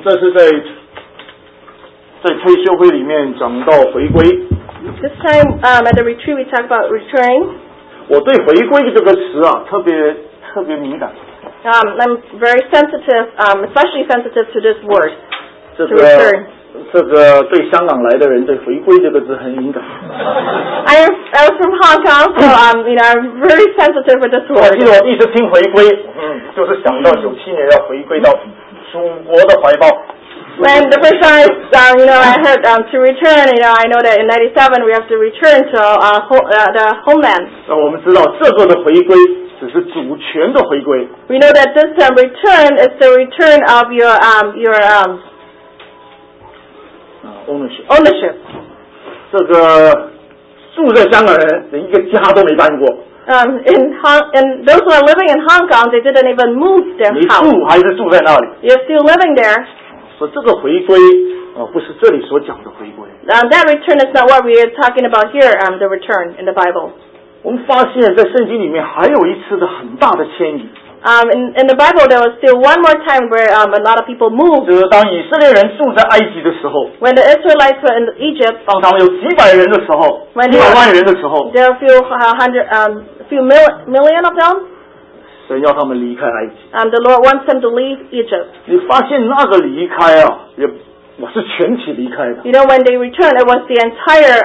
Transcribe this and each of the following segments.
这是在退休会里面讲到回归。 This time at the retreat we talk about returning. 我对回归这个词啊特别敏感。 I'm very sensitive, especially sensitive to this word. 这 To return. 个对香港来的人对回归这个字很敏感。 I was from Hong Kong, so I'm very sensitive for this 我 word. 记得我第一次听回归，就是想到97年要回归到祖国的怀抱。 When the first time, I heard to return, I know that in '97 we have to return to the homeland. 我们知道这个的回归只是主权的回归。 We know that this return is the return of your ownership. 这个住在香港人连一个家都没搬过。 In those who are living in Hong Kong, they didn't even move their 你 house. 住还是住在那里？ You're still living there. 所以这个回归不是这里所讲的回归。 That return is not what we are talking about here. The return in the Bible. 我们发现在圣经里面还有一次的很大的迁移。 In the Bible, there was still one more time where a lot of people moved. 就是当以色列人住在埃及的时候， When the Israelites were in Egypt, 当他们有几百人的时候， When 几百万人的时候， there are a few million of them. 神要他们离开埃及。 The Lord wants them to leave Egypt. 你发现那个离开啊，我是全体离开的。 When they returned, it was the entire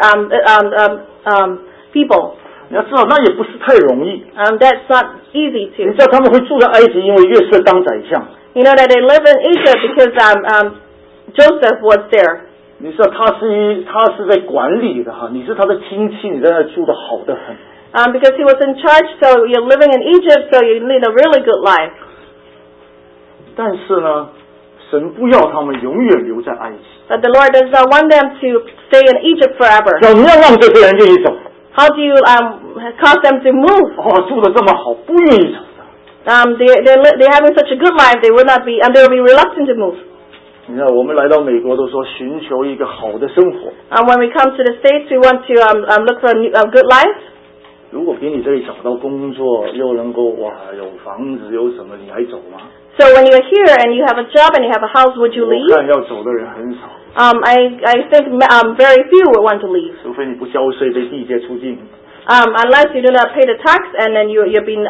people. 你要知道，那也不是太容易。 That's not easy 你 to. 知道他们会住在埃及，因为约瑟当宰相。 You know that they live in Egypt because Joseph was there. 你知道他是在管理的哈，你是他的亲戚，你在那住的好得很。 Because he was in charge, so you're living in Egypt, so you lead a really good life. 但是呢，神不要他们永远留在埃及。 But the Lord does not want them to stay in Egypt forever. 怎么样让这些人愿意走？ How do you cause them to move? 住得这么好，不愿意走的。 They're having such a good life, they will be reluctant to move. 你看，我们来到美国都说寻求一个好的生活。 When we come to the States, we want to look for a good life. 如果给你这里找到工作，又能够有房子有什么，你还走吗？ So when you're here and you have a job and you have a house, would you 我 leave? 看要走的人很少。 I think very few would want to leave. 除非你不交税被地界出境。 Unless you do not pay the tax and then you're being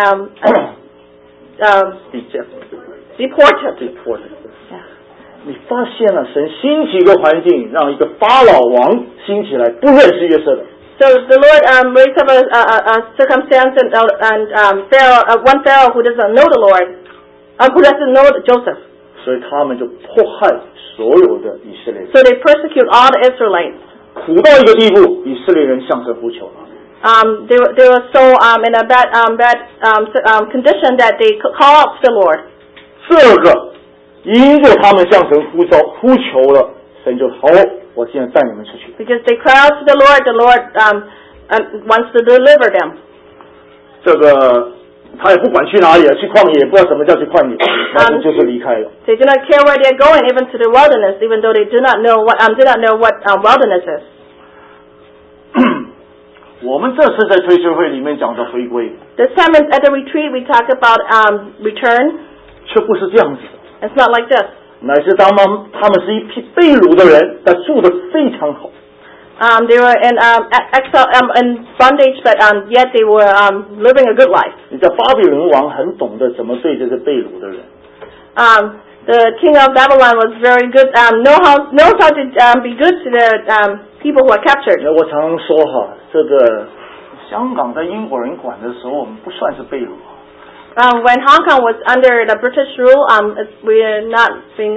deported. 你发现了神兴起一个环境，让一个法老王兴起来，不认识约瑟的。 So the Lord raised up a circumstance and one Pharaoh who doesn't know the Lord, who doesn't know Joseph. 所以他们就迫害所有的以色列人。 So they persecute all the Israelites. 苦到一个地步，以色列人向神呼求了。 They were so in a bad condition that they call out to the Lord. 这个因着他们向神呼求了，神就好，我现在带你们出去。 Because they cry out to the Lord wants to deliver them. 这个他也不管去哪里了，去旷野，不知道什么叫去旷野，但是就是离开了。 They do not care where they are going, even to the wilderness, even though they do not know what wilderness is. 我们这次在退休会里面讲的回归 This time at the retreat we talk about return. 却不是这样子的， It's not like this. 乃是他们是一批被掳的人，但住得非常好。 They were in exile, in bondage, but yet they were living a good life. 你知道巴比伦王很懂得怎么对这些被掳的人。 The king of Babylon was very good, knows how to be good to the people who are captured. 我常说哈，这个香港在英国人管的时候，我们不算是被掳。 When Hong Kong was under the British rule, we are not being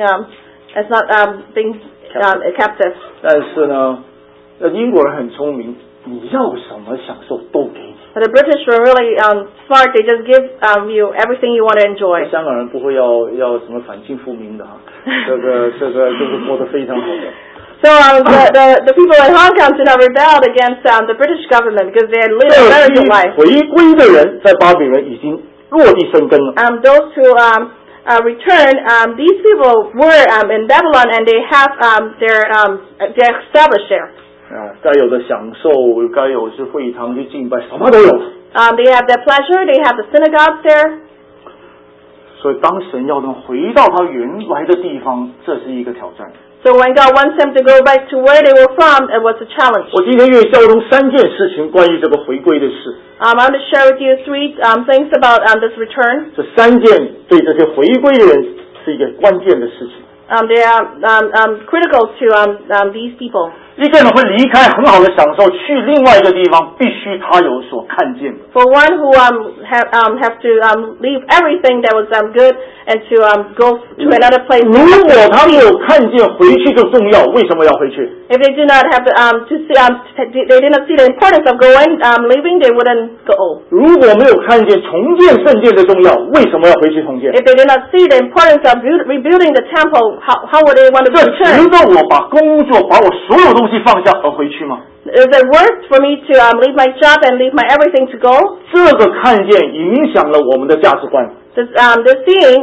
captive. 但是呢，英国人很聪明，你要什么享受都给你。 But the British were really smart. They just give you everything you want to enjoy. 香港人不会要什么反清复明的哈，这个就是过得非常好的。 So the people in Hong Kong did not rebel against the British government because they had lived a very good life. 回归的人在巴比伦已经落地生根了。 Those who return, these people were in Babylon and they have they're established there. 该有的享受，该有是会堂去敬拜，什么都有。 They have their pleasure. They have the synagogues there. 所以当神要他们回到他原来的地方，这是一个挑战。 So when God wants them to go back to where they were from, it was a challenge. 我今天愿意交通3件事情关于这个回归的事。 I want to share with you 3 things about this return. 这3件对这些回归的人是一个关键的事情。 They are critical to these people. 一个人会离开很好的享受，去另外一个地方，必须他有所看见的。 For one who have to leave everything that was good and to go to another place. 如果他没有看见回去的重要，为什么要回去？ If they do not have to see, they did not see the importance of going, leaving, they wouldn't go. 如果没有看见重建圣殿的重要，为什么要回去重建？ If they did not see the importance of rebuilding the temple, how would they want to 这 return? 值得我把工作、把我所有东西放下而回去吗？ Is it worth for me to leave my job and leave my everything to go? 这个看见影响了我们的价值观。 This seeing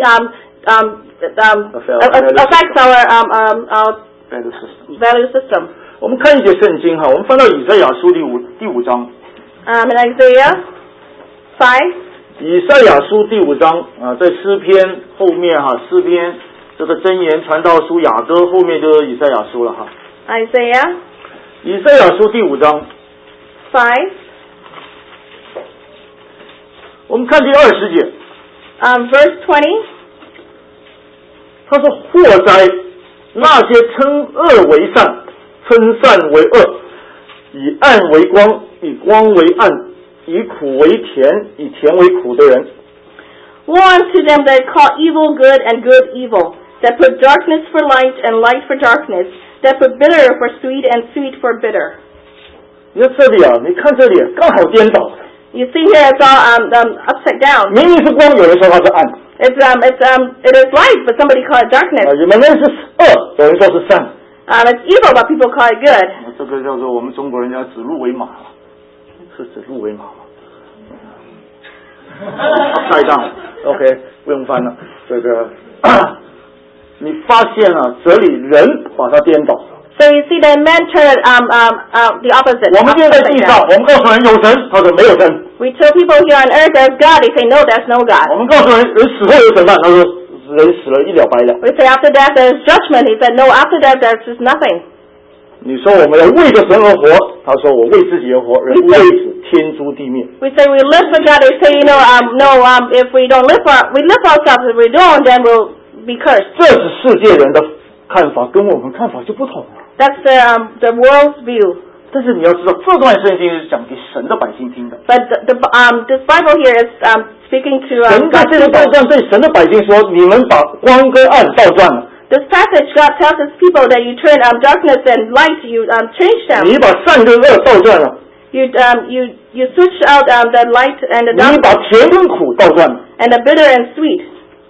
affects our value system. 我们看一节圣经哈，我们翻到以赛亚书第五章。 In Isaiah 5. 以赛亚书第5章啊，在诗篇后面哈，诗篇这个箴言传道书雅歌后面就是以赛亚书了哈。 Isaiah 以赛亚书第5章 5. 我们看第20节。 Verse 20. 他说：祸哉，那些称恶为善，称善为恶，以暗为光，以光为暗，以苦为甜，以甜为苦的人。 Woe unto them that call evil good and good evil, that put darkness for light and light for darkness, that put bitter for sweet and sweet for bitter. 你看这里啊，你看这里刚好颠倒。 You see here it's all upside down. 明明是光，有人说它是暗。 It is light, but somebody call it darkness. 有人是恶，有人说是善。 It's evil, but people call it good. 这个叫做我们中国人叫指鹿为马，是指鹿为马吗？upside down， OK， 不用翻了。这个你发现了，这里人把它颠倒。 So you see that men turn the opposite. 我们现在在地上，我们告诉人有神，他说没有神。 We tell people here on earth there's God, they say no, there's no God. 我们告诉人死后有审判，他说人死了一了百了。 We say after death there's judgment, he said no, after death there's just nothing. 你说我们要为着神而活，他说我为自己而活，人为此天诛地灭。 We say we live for God, they say if we don't live ourselves, if we don't, then we'll be cursed. 这是世界人的看法，跟我们看法就不同了。 That's the world's view. 但是你要知道，这段圣经是讲给神的百姓听的。 But this Bible here is speaking to 神在 God's 这个段 people. 上对神的百姓说：“你们把光跟暗倒转了。” This passage, God tells His people that you turn darkness and light, you change them. 你把善跟恶倒转了。 You switch out the light and the 你把 darkness 甜跟苦倒转了。 and the bitter and sweet.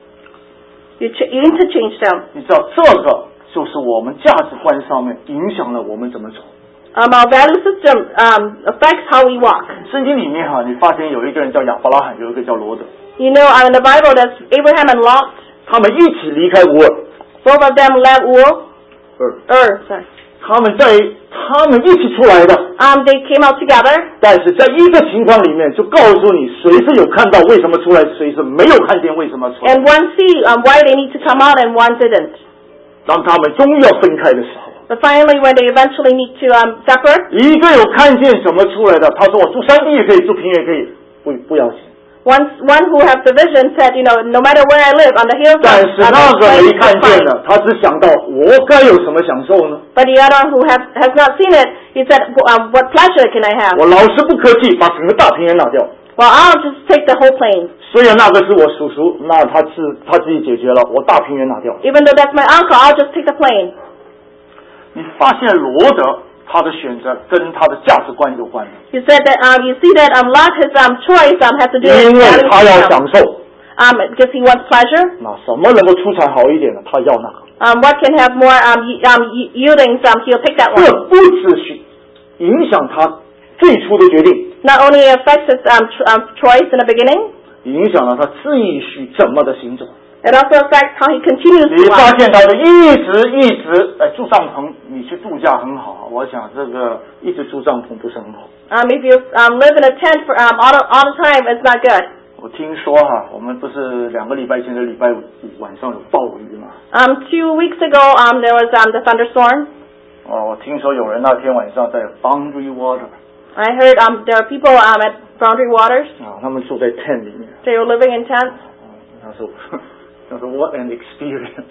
You interchange them. 你知道这个就是我们价值观上面影响了我们怎么走。 Our value system affects how we walk. 圣经里面哈，你发现有一个人叫亚伯拉罕，有一个叫罗德， You know, in the Bible, there's Abraham and Lot. 他们一起离开乌尔。 Both of them left Ur. Sorry. 他们一起出来的。 They came out together. 但是在一个情况里面，就告诉你谁是有看到为什么出来，谁是没有看见为什么出来。 And one see why they need to come out and one didn't. 当他们终于要分开的时候， But finally, when they eventually need to separate, 一个有看见怎么出来的，他说我住山地也可以，住平原也可以，不要紧。 one who has the vision said, no matter where I live, on the 但 hillside, 是那个没看见的，他只想到我该有什么享受呢？ But the other who has not seen it, he said, what pleasure can I have? 我老是不客气，把整个大平原拿掉。 Well, I'll just take the whole plain. 虽然那个是我叔叔，那他自己解决了，我大平原拿掉。 Even though that's my uncle, I'll just take the plain. 你发现罗德他的选择跟他的价值观有关。 You said that you see that Lot his choice has to do with 因为他要享受。 because he wants pleasure. 那什么能够出产好一点的，他要那个。 What can have more yielding? He'll pick that 这 one. 不只是影响他最初的决定， Not only affects his choice in the beginning, 影响了他继续怎么的行走。 it also affects how he continues 你 to 发 walk. 现他的一直住帐篷，你去度假很好，我想这个一直住帐篷不是很好。 If you live in a tent for all the time, it's not good. 我听说哈，我们不是2个礼拜前的礼拜5晚上有暴雨嘛 2 weeks ago, there was the thunderstorm. 我听说有人那天晚上在 Boundary Water. I heard there are people at Boundary Waters. 他们住在 tent 里面。 They were living in tents. 他说 What an experience.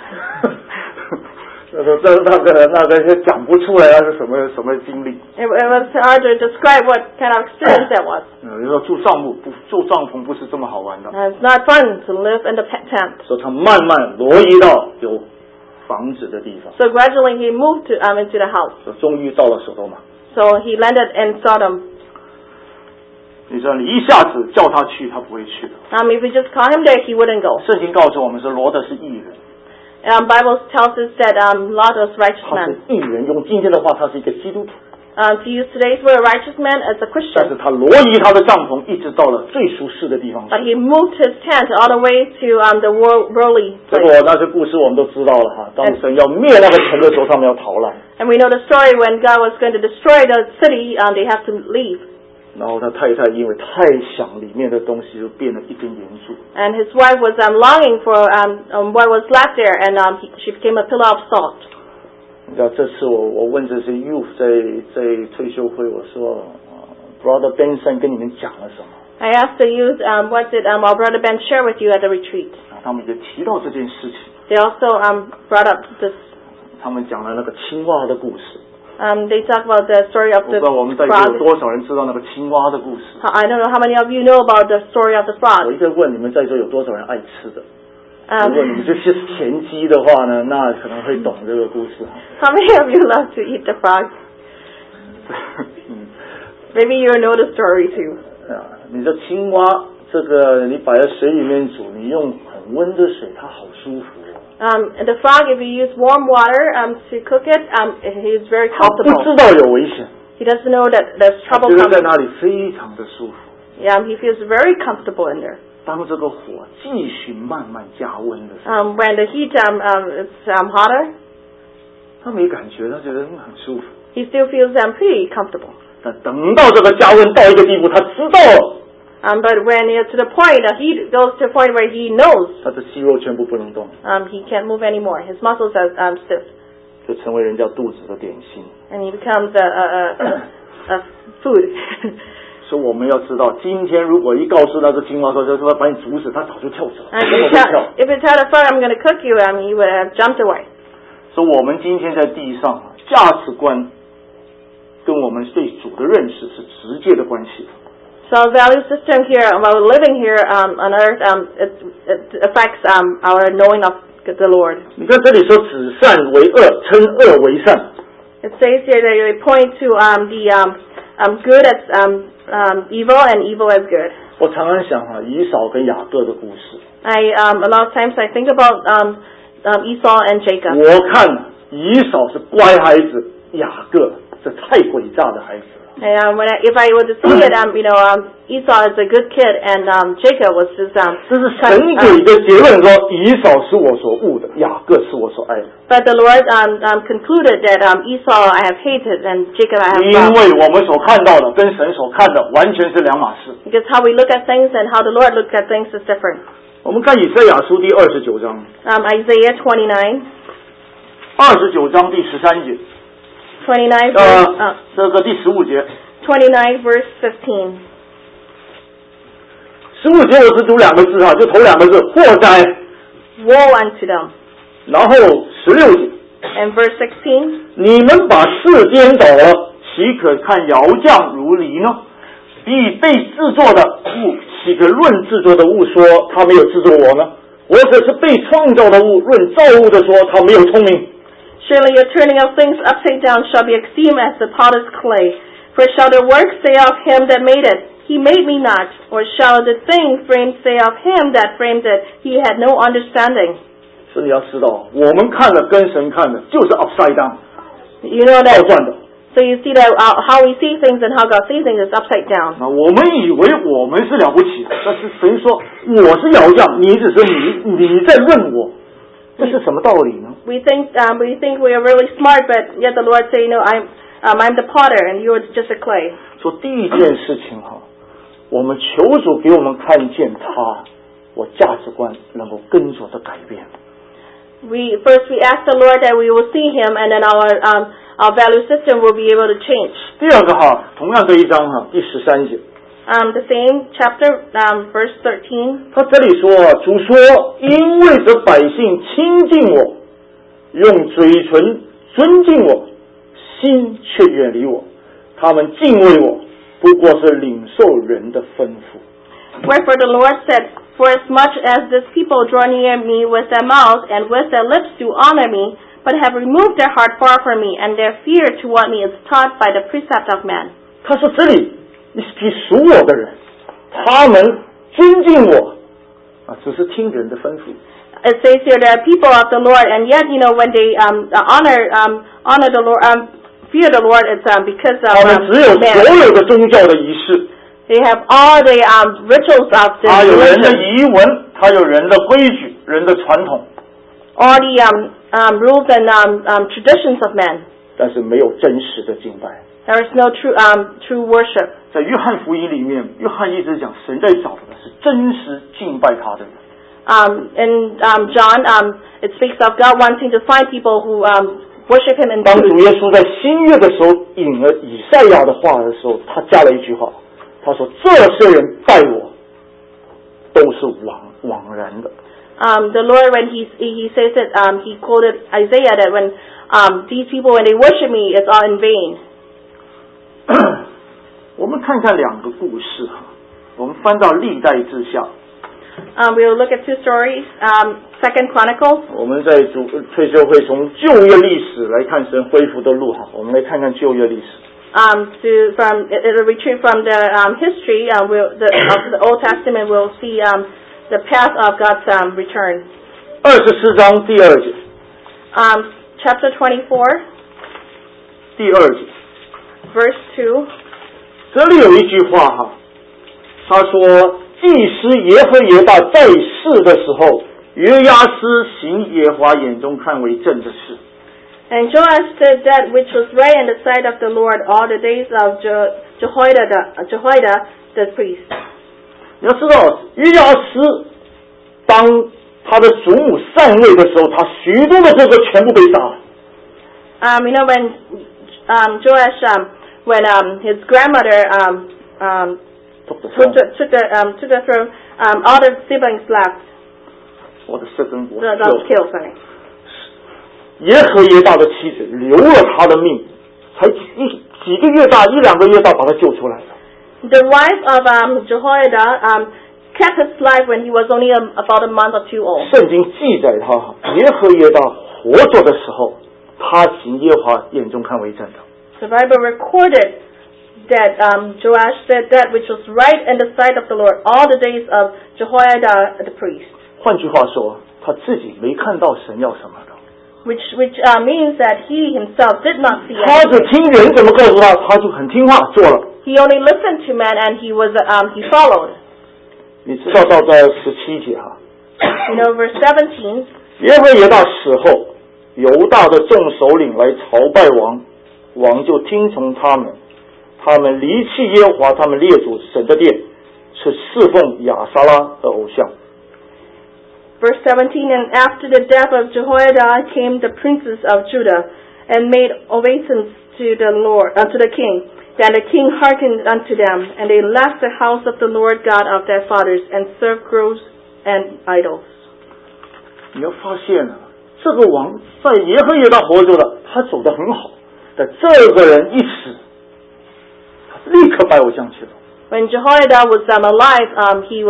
他说那个讲不出来是什么经历。 It was hard to describe what kind of experience that was. 你说住帐篷不是这么好玩的。 It's not fun to live in the tent. 所以他慢慢挪移到有房子的地方。 So gradually he moved into the house. 所以终于到了索多玛。 So he landed in Sodom. 你说你一下子叫他去，他不会去的。 If we just call him there, he wouldn't go. 圣经告诉我们说，罗德是义人。 Bible tells us that Lot was righteous man. 他是义人，用今天的话，他是一个基督徒。 To use today's word, righteous man as a Christian. 但是他挪移他的帐篷，一直到了最舒适的地方去。 But he moved his tent all the way to the worldly place. 结果那些故事我们都知道了哈。当神要灭那个城的时候，他们要逃难。 And we know the story when God was going to destroy the city, they have to leave. 然后他太太因为太想里面的东西，就变了一根盐柱。 And his wife was longing for what was left there, and she became a pillar of salt. 你知道这次我问这些 youth 在退休会，我说Brother Benson 跟你们讲了什么 I asked the youth, what did our brother Ben share with you at the retreat? 他们也提到这件事情。 They also brought up this. 他们讲了那个青蛙的故事。 They talk about the story of the 我不知道我们在座有多少人知道那个青蛙的故事。 I don't know how many of you know about the story of the 我 frog. 一直问你们在座有多少人爱吃的。如果你们这些田鸡的话呢，那可能会懂这个故事。 How many of you love to eat the frog? Maybe you know the story too. 你这青蛙，这个你摆在水里面煮，你用很温的水，它好舒服。 The frog, if you use warm water to cook it, he is very 他不 comfortable. 知道有危险， He doesn't know that there's 他 trouble 觉得在 coming. 那里非常的舒服。 He feels very comfortable in there. 当这个火继续慢慢加温的时候， When the heat is hotter, 他没感觉，他觉得很舒服。 he still feels pretty comfortable. 但等到这个加温到一个地步，他知道了， But when to the point, the heat goes to a point where he knows 他的肌肉全部不能动， he can't move anymore. His muscles are stiff, 就成为人家肚子的点心。 and he becomes a food. 所以我们要知道，今天如果一告诉那只青蛙说要把你煮死，它早就跳走了， And 根本不跳。 if you tell the frog, I'm going to cook you, he would have jumped away. 所以我们今天在地上价值观跟我们对主的认识是直接的关系。 So our value system here, while living here on earth, it affects our knowing of the Lord. 你看这里说指善为恶，称恶为善。 It says here that you point to the good as evil and evil as good. 我常常想以扫跟雅各的故事。 A lot of times I think about Esau and Jacob. 我看以扫是乖孩子，雅各是太诡诈的孩子。 And if I were to see it, Esau is a good kid, and Jacob was just 这是神给的结论说，以扫是我所恶的，雅各是我所爱的。 But the Lord concluded that Esau I have hated and Jacob I have 因 loved. 为我们所看到的跟神所看的完全是两码事。 Because how we look at things and how the Lord looks at things is different. 我们看以赛亚书第29章 Isaiah 29. ，29章第13节， 29 verse, 这个第15节。 29 verse 15. 15节我只读两个字就头两个字，祸灾。 Woe unto them. 然后16节， And verse 16. 你们把事颠倒了，岂可看窑匠如泥呢？必被制作的物，岂可论制作的物说他没有制作我呢？或者是被创造的物，论造物的说他没有聪明。 Surely your turning of things upside down shall be esteemed as the potter's clay. For shall the work say of him that made it, he made me not? Or shall the thing framed say of him that framed it, he had no understanding? 所以你要知道，我们看的跟神看的就是 upside down， You know 倒 that. 转的。 So you see that how we see things and how God sees things is upside down. 那我们以为我们是了不起的，但是神说我是窑匠，你只是你在论我，这是什么道理呢？ We think we are really smart, but yet the Lord say, no, I'm the potter and you are just a clay. 说第一件事情我们求主给我们看见我价值观能够跟着的改变。 First we ask the Lord that we will see Him, and then our value system will be able to change. 第二个同样这一章第13节。 The same chapter, verse 13. 他这里说主说，因为这百姓亲近我，用嘴唇尊敬我，心却远离我，他们敬畏我，不过是领受人的吩咐。 Wherefore the Lord said, For as much as this people draw near me with their mouth and with their lips do honor me, but have removed their heart far from me, and their fear toward me is taught by the precept of man. 他说这里一批属我的人，他们尊敬我只是听人的吩咐。 It says here there are people of the Lord, and yet when they honor the Lord, fear the Lord, it's because of 他们只有所有的宗教的仪式。 They have all the rituals of the religion. 他有人的仪文，他有人的规矩，人的传统。 All the rules and traditions of men. 但是没有真实的敬拜。 There is no true worship. 在约翰福音里面，约翰一直讲神在找的是真实敬拜他的人。 In John, it speaks of God wanting to find people who worship Him in truth. 当主耶稣在新约的时候引了以赛亚的话的时候，他加了一句话，他说：“这些人拜我，都是枉然的。” The Lord, when He says it, He quoted Isaiah that when these people, when they worship me, it's all in vain. 我们看看两个故事我们翻到历代志下。 We'll look at two stories. Second Chronicles. 我们在退休会从旧约历史来看神恢复的路我们来看看旧约历史。 It'll retrieve from the history of the Old Testament. We'll see the path of God's return. 24章第2节。 Chapter 24. 第2节。 Verse 2. 这里有一句话他说祭司耶和耶大在世的时候，约押斯行耶和华眼中看为正的事。 And Joash did that which was right in the sight of the Lord all the days of Jehoiada the priest. 你要知道，约押斯当他的祖母禅位的时候，他许多的这个全部被杀了。 When Joash, when his grandmother took the throne, all the siblings left. 我的舌根国 The killed, sorry. 耶和耶大的妻子留了他的命，才几个月大，1-2个月大把他救出来了。 The wife of Jehoiada kept his life when he was only about a month or two old. 圣经记载他耶和耶大活着的时候，他行耶和华眼中看为正的。 The Bible recorded that Joash said that which was right in the sight of the Lord all the days of Jehoiada the priest. 换句话说，他自己没看到神要什么的。 Which means that he himself did not see 他 anything. 只听人怎么告诉他，他就很听话做了。 He only listened to men and he followed. 你知道到在17节 verse 17. 耶和耶大死后，犹大的众首领来朝拜王，王就听从他们。他们离弃耶和华他们列祖神的殿，是侍奉亚撒拉的偶像。 Verse 17, and after the death of Jehoiada came the princes of Judah, and made obeisance to the Lord, to the king. Then the king hearkened unto them, and they left the house of the Lord God of their fathers, and served groves and idols. 你要发现这个王在耶和耶大活着的，他走得很好，但这个人一死，他立刻拜偶像去了。 When Jehoiada was alive, he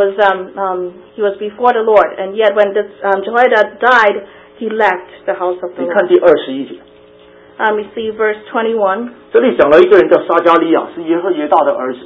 was before the Lord, and yet when Jehoiada died, he left the house of the 你 Lord. 看第21节。 We see verse 21. 这里讲了一个人叫撒迦利亚，是耶和耶大的儿子。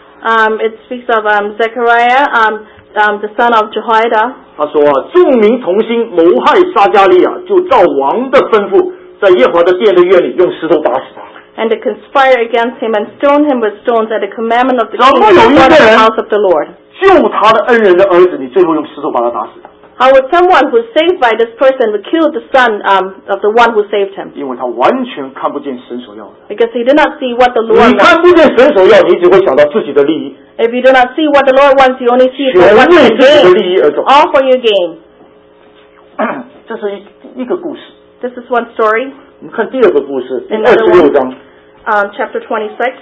It speaks of Zechariah, the son of Jehoiada. 他说众民同心谋害撒迦利亚，就照王的吩咐，在耶和华的殿的院里用石头打死他。 And they conspire against him and stone him with stones at the commandment of the king 怎么有一个人 in the house of the Lord. 救他的恩人的儿子，你最后用石头把他打死。 How would someone who's saved by this person would kill the son of the one who saved him? 因为他完全看不见神所要的。 Because he did not see what the 你 Lord 看 wants. 不见神所要，你只会想到自己的利益， If you do not see what the Lord wants, you only see 全 what 为 you 自己的 gain. 利益而走。 All for your gain. 这是一个故事。 This is one story. 我们看第二个故事，第 Another 26 one. 章 Chapter 26,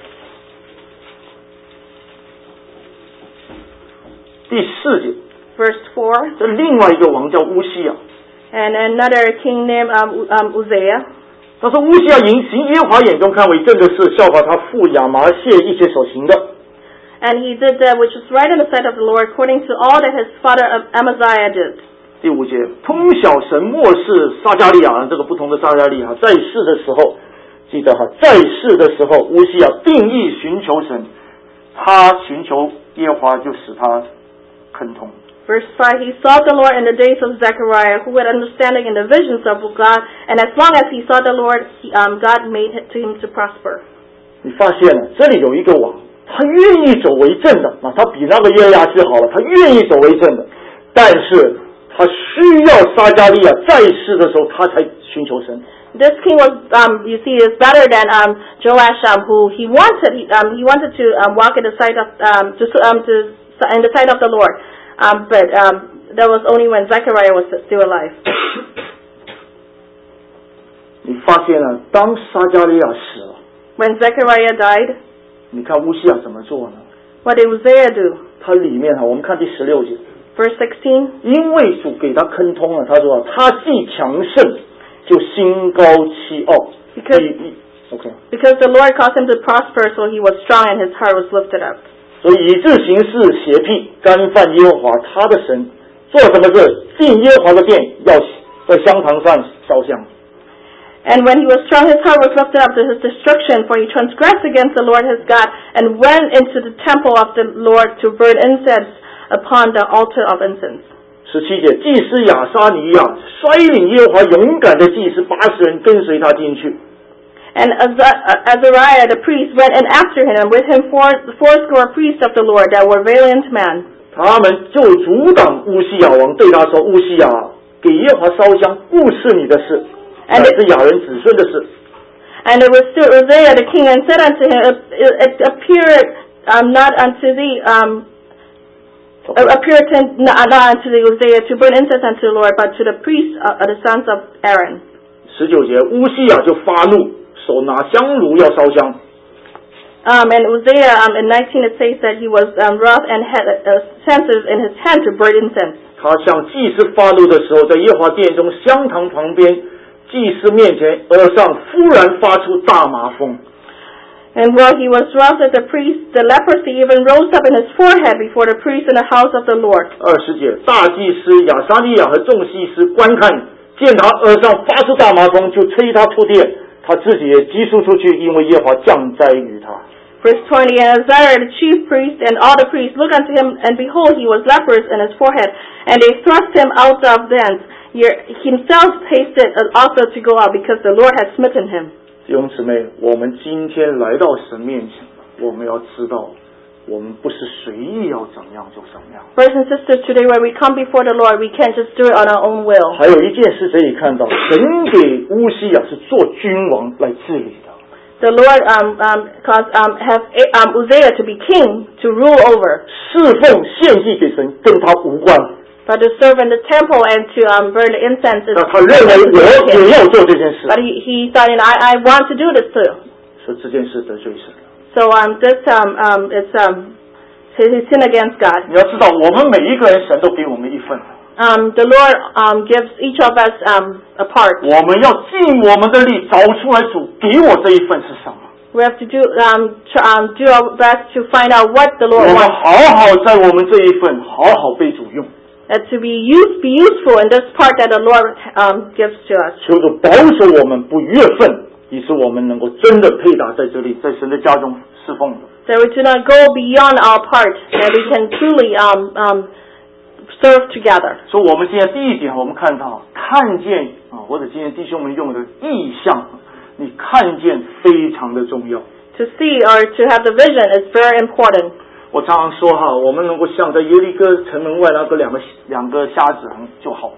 第4节， verse 4. 这另外一个王叫乌西亚。 And another king named Uzziah. 他说乌西亚行耶和华眼中看为正的事，效法他父亚麻谢一切所行的。 And he did that which was right in the sight of the Lord, according to all that his father Amaziah did. 第5节，通晓神末世撒迦利亚，这个不同的撒迦利亚在世的时候，记得哈，在世的时候，乌西亚定义寻求神，他寻求耶和华就使他亨通。 Verse 5, he sought the Lord in the days of Zechariah, who had understanding in the visions of God, and as long as he sought the Lord, God made it to him to prosper. 你发现了，这里有一个王，他愿意走为正的，他比那个约亚斯好了，他愿意走为正的，但是他需要撒迦利亚在世的时候，他才寻求神。 This king was, you see, is better than Joash, who he wanted to walk in the sight of in the sight of the Lord, but that was only when Zechariah was still alive. 你发现了，当撒迦利亚死了， When Zechariah died, 你看乌西亚怎么做呢？ what did Uzziah do? 他里面我们看第16节， Verse 16. 因为主给他亨通了，他说他既强盛，就心高气傲。 Because the Lord caused him to prosper, so he was strong and his heart was lifted up. 所以以致行事邪僻，干犯耶和华他的神，做什么事？进耶和华的殿，要在香堂上烧香。 And when he was strong, his heart was lifted up to his destruction, for he transgressed against the Lord his God, and went into the temple of the Lord to burn incense upon the altar of incense. 17节，祭司亚沙尼亚率领耶和华勇敢的祭司80人跟随他进去。 And Azariah the priest went in after him, and with him fourscore priests of the Lord that were valiant men. 他们就阻挡乌西亚王，对他说：“乌西亚，给耶和华烧香，不是你的事，乃是亚人子孙的事。” And it was to Uzziah the king, and said unto him, It appeared not unto thee, appeared not unto thee, Uzziah, to burn incense unto the Lord, but to the priests, the sons of Aaron. 19节，乌西亚就发怒，手拿香炉要烧香。 And Uzziah, in 19 it says that he was wroth and had censers in his hand to burn incense. 他向祭司发怒的时候，在耶和华殿中香堂旁边，祭司面前额上忽然发出大麻风。 And while he was wroth at the priest, the leprosy even rose up in his forehead before the priest in the house of the Lord. 20节，大祭司亚沙利亚和众祭司观看，见他额上发出大麻风，就催他出殿，他自己也急速出去，因为耶和华降灾于他。 Verse 20, And Azariah the chief priest and all the priests looked unto him, and behold, he was leprous in his forehead, and they thrust him out of thence. Himself hasted also to go out, because the Lord had smitten him. 弟兄姊妹，我们今天来到神面前，我们要知道，我们不是随意要怎样就怎样。 Brothers and sisters, today when we come before the Lord, we can't just do it on our own will. 还有一件事可以看到，神给乌西亚是做君王来治理的。 The Lord have Uzziah to be king, to rule over. 侍奉献祭给神跟他无关。 But to serve in the temple and to burn the incense is 那他认为我也要做这件事。 But he thought, I want to do this too. 说这件事得罪神。 So he sinned against God. 你要知道，我们每一个人，神都给我们一份。 The Lord gives each of us a part. 我们要尽我们的力找出来，主给我这一份是什么。 We have to do our best to find out what the 我 Lord 们 wants. 好好在我们这一份好好被主用。 To be useful in this part that the Lord gives to us. 求主保守我们不越份，以使我们能够真的配搭在这里，在神的家中侍奉。 That we do not go beyond our part, that we can truly serve together. 所以我们今天第一点，我们看到看见或者今天弟兄们用的意象，你看见非常的重要。 To see or to have the vision is very important. 我常常说哈，我们能够像在耶利哥城门外那个两个瞎子就好了。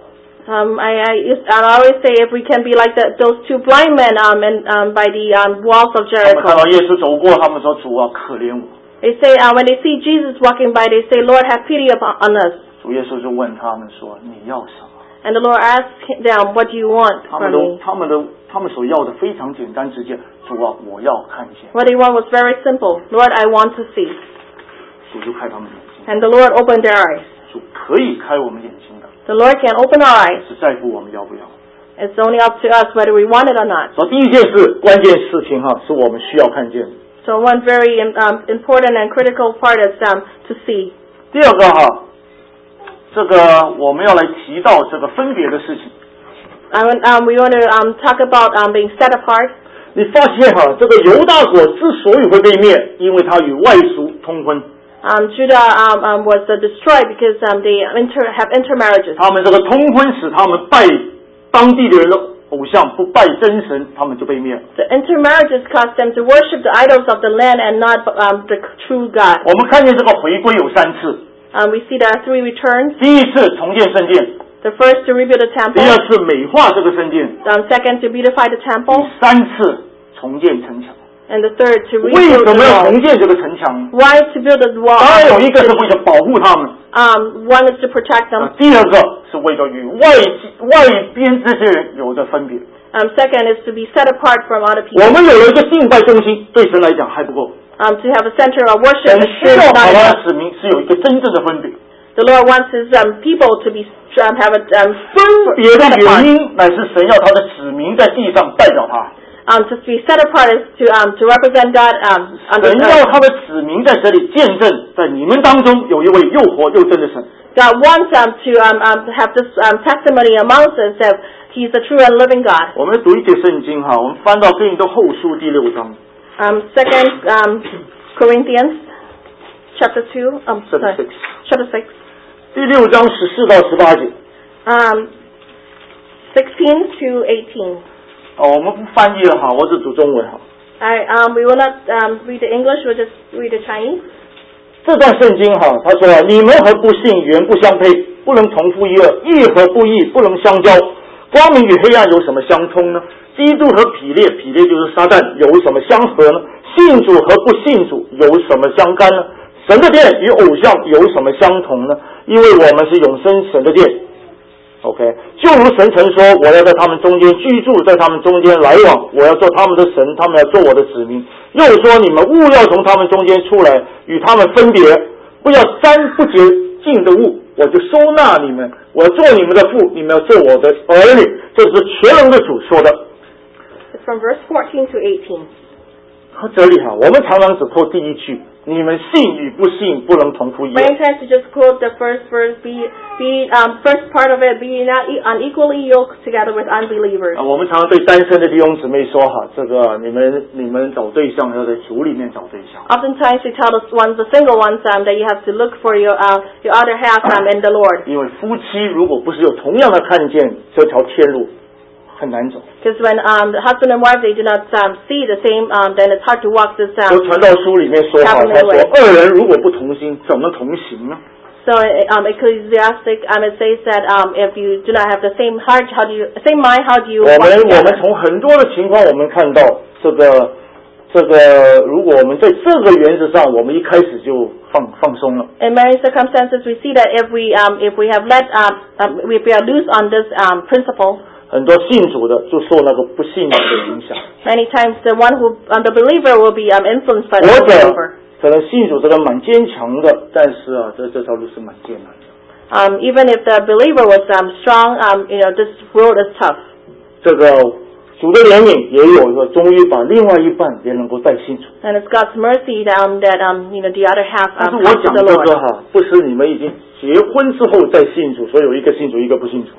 I always say if we can be like those two blind men by the walls of 他们看到 Jericho. 耶稣走过，他们说主啊，可怜我。 They say when they see Jesus walking by, they say, Lord, have pity on us. 主耶稣就问他们说：“你要什么？” And the Lord asked them, what do you want 他 from 们 me? 他们所要的非常简单直接，主啊，我要看见。 What they want was very simple. Lord, I want to see. 主就开他们眼睛。 And the Lord opened their eyes. 主可以开我们眼睛的， The Lord can open our eyes. 是在乎我们要不要。 It's only up to us whether we want it or not. 所以第一件事，关键事情哈，是我们需要看见的。 So one very important and critical part is to see. 第二个哈，这个我们要来提到这个分别的事情。 We want to talk about being set apart. 你发现哈，这个犹大国之所以会被灭，因为他与外族通婚。 Judah was destroyed because they have intermarriages. 他们这个通婚使他们拜当地的人的偶像，不拜真神，他们就被灭了。 The intermarriages caused them to worship the idols of the land and not the true God. 我们看见这个回归有3次。 We see there are 3 returns. 第一次重建圣殿， The first to rebuild the 第 temple. 二次美化这个圣殿， Second to beautify the 第 temple. 3次重建城墙。 And the third to 为 rebuild 什 the 么要 wall. 重建这个城墙？ Why to build the wall? 当然有一个是为了保护他们， One is to protect them. 第二个是为了与外边这些人有着分别。 Second is to be set apart from other 我 people. 们有了一个敬拜中心，对神来讲还不够， To have a center of worship 神 is 需要 not 把他 enough. 的子民是有一个真正的分别。 The Lord wants His people to be have a 分别的 set 原 apart. 因乃是神要他的子民在地上代表他， To be set apart is to represent God on 神 this 要 earth. 他的子民在这里见证，在你们当中有一位又活又真的神。 God wants them to have this testimony amongst us that He's the true and living God. 我们读一节圣经哈，我们翻到哥林多后书第6章。 Second Corinthians chapter 2. Sorry, chapter 6. 第6章14到18节。 16 to 18. 我们不翻译了哈，我只读中文哈。 We will not read the English, we'll just read the Chinese. 这段圣经哈，他说你们和不信原不相配，不能同父一轭，义和不义不能相交。光明与黑暗有什么相通呢？基督和毗列，毗列就是撒旦，有什么相合呢？信主和不信主有什么相干呢？神的殿与偶像有什么相同呢？因为我们是永生神的殿。OK， 就如神曾说，我要在他们中间居住，在他们中间来往，我要做他们的神，他们要做我的子民。又说，你们勿要从他们中间出来，与他们分别，不要沾不洁净的物，我就收纳你们，我要做你们的父，你们要做我的儿女。这是全能的主说的。 It's from verse 14 to 18. 这里我们常常只扣第一句，你们信与不信不能同父一 Many 轭。 times you just quote the first verse, first part of it, be not unequally yoked together with unbelievers. 我们常常对单身的弟兄姊妹说这个你们找对象要在主里面找对象。 Oftentimes we tell the single ones that you have to look for your other half in the Lord. 因为夫妻如果不是有同样的看见，这条天路很难走。 Because when the husband and wife they do not see the same, then it's hard to walk this 就传道书里面说他说二人如果不同心，怎么同行呢？ So Ecclesiastic it says that if you do not have the same heart, same mind, how do you 我 walk 们 together? 从很多的情况我们看到这个，如果我们在这个原则上，我们一开始就放松了。 In many circumstances, we see that if we have if we are loose on this principle, 很多信主的就受那个不信主的影响。 many times the the believer will be influenced by the 或者 unbeliever. 可能信主这个蛮坚强的，但是这条路是蛮艰难的。 Even if the believer was strong, this road is tough. 这个主的怜悯也有一个，终于把另外一半也能够带信主。 And it's God's mercy that the other half 但是我 comes 讲 to 这 the 个 Lord. 不是你们已经结婚之后再信主，所以有一个信主，一个不信主。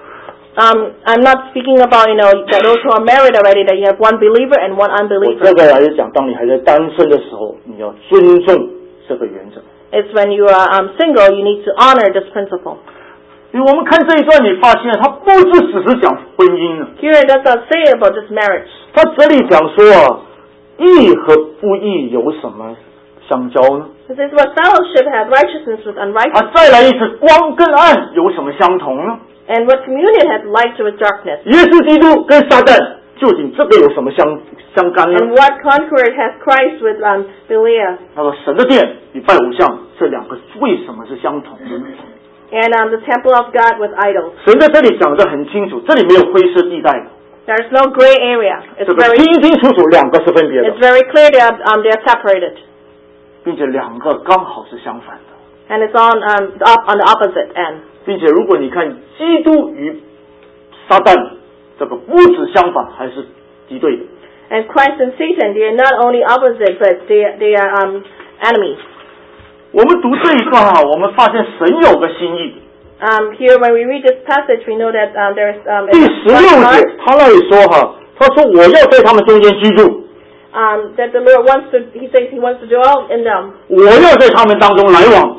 I'm not speaking about that those who are married already, that you have one believer and one 我 unbeliever. 这个来讲，当你还在单身的时候，你要尊重这个原则。 It's when you are single, you need to honor this principle. 因为我们看这一段，你发现他不只是讲婚姻了， Here it does not say about this marriage. 他这里讲说义和不义有什么相交呢？ This is what fellowship has, righteousness with unrighteousness. 再来一次，光跟暗有什么相同呢？ And what communion has light with darkness? 耶稣基督跟撒旦究竟这个有什么相干呢？ And what concord has Christ with Belial? 他说神的殿与拜偶像这两个为什么是相同的呢？ And the temple of God with idols. 神在这里讲得很清楚，这里没有灰色地带的， There's no gray area. 这个清清楚楚，两个是分别的， It's very clear that they are separated. 并且两个刚好是相反的， And it's on the opposite end. 并且如果你看基督与撒旦，这个不止相反，还是敌对的。 And Christ and Satan, they are not only opposite, but they are enemies. 我们读这一段我们发现神有个心意。 Here, when we read this passage, we know that there's 第16节，他那里说他说我要在他们中间居住。 that the Lord wants to, He says He wants to dwell in them. 我要在他们当中来往。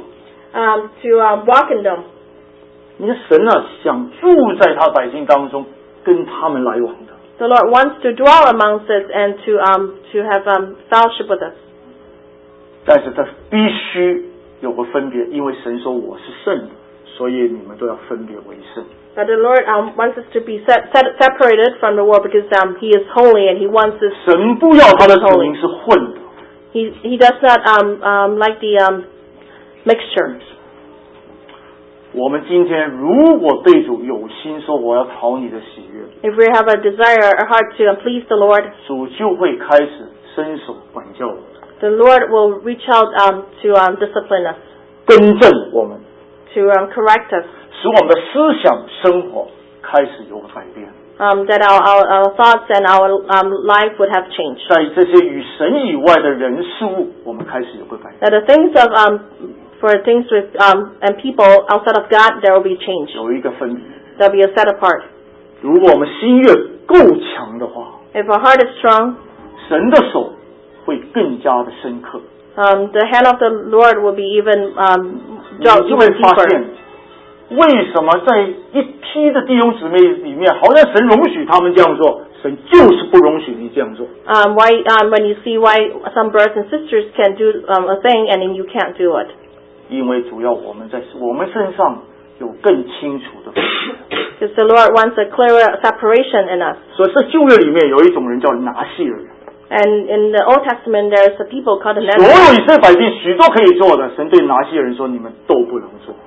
To walk in them. 你看神想住在他百姓当中，跟他们来往的。 The Lord wants to dwell amongst us and to have fellowship with us. 但是这必须有个分别，因为神说我是圣的，所以你们都要分别为圣。 But the Lord wants us to be separated from the world because He is holy and He wants us. 神不要他的子民是混的。 He does not like the mixture. 我们今天如果对主有心说我要讨你的喜悦， If we have a desire, a heart to please the Lord, 主就会开始伸手管教我们， the Lord will reach out to discipline us, 更正我们， to correct us, 使我们的思想生活开始有改变。 that our thoughts and our life would have changed. 在这些与神以外的人事物，我们开始有个改变。 That the things of for things with and people outside of God, there will be change. 有一个分别。 There will be a set apart. 如果我们心越够强的话， If our heart is strong, 神的手会更加的深刻。 the hand of the Lord will be even 你就会发 deeper. 现，为什么在一批的弟兄姊妹里面，好像神容许他们这样做，神就是不容许你这样做。 Why when you see why some brothers and sisters can do a thing and then you can't do it? 因为主要我们在我们身上有更清楚的分别。 Because the Lord wants a clearer separation in us. 所以在旧约里面有一种人叫拿细尔人， And in the Old Testament, there's a people called the 所有 Nazarites. 以色列百姓许多可以做的，神对拿细尔人说：“你们都不能做。”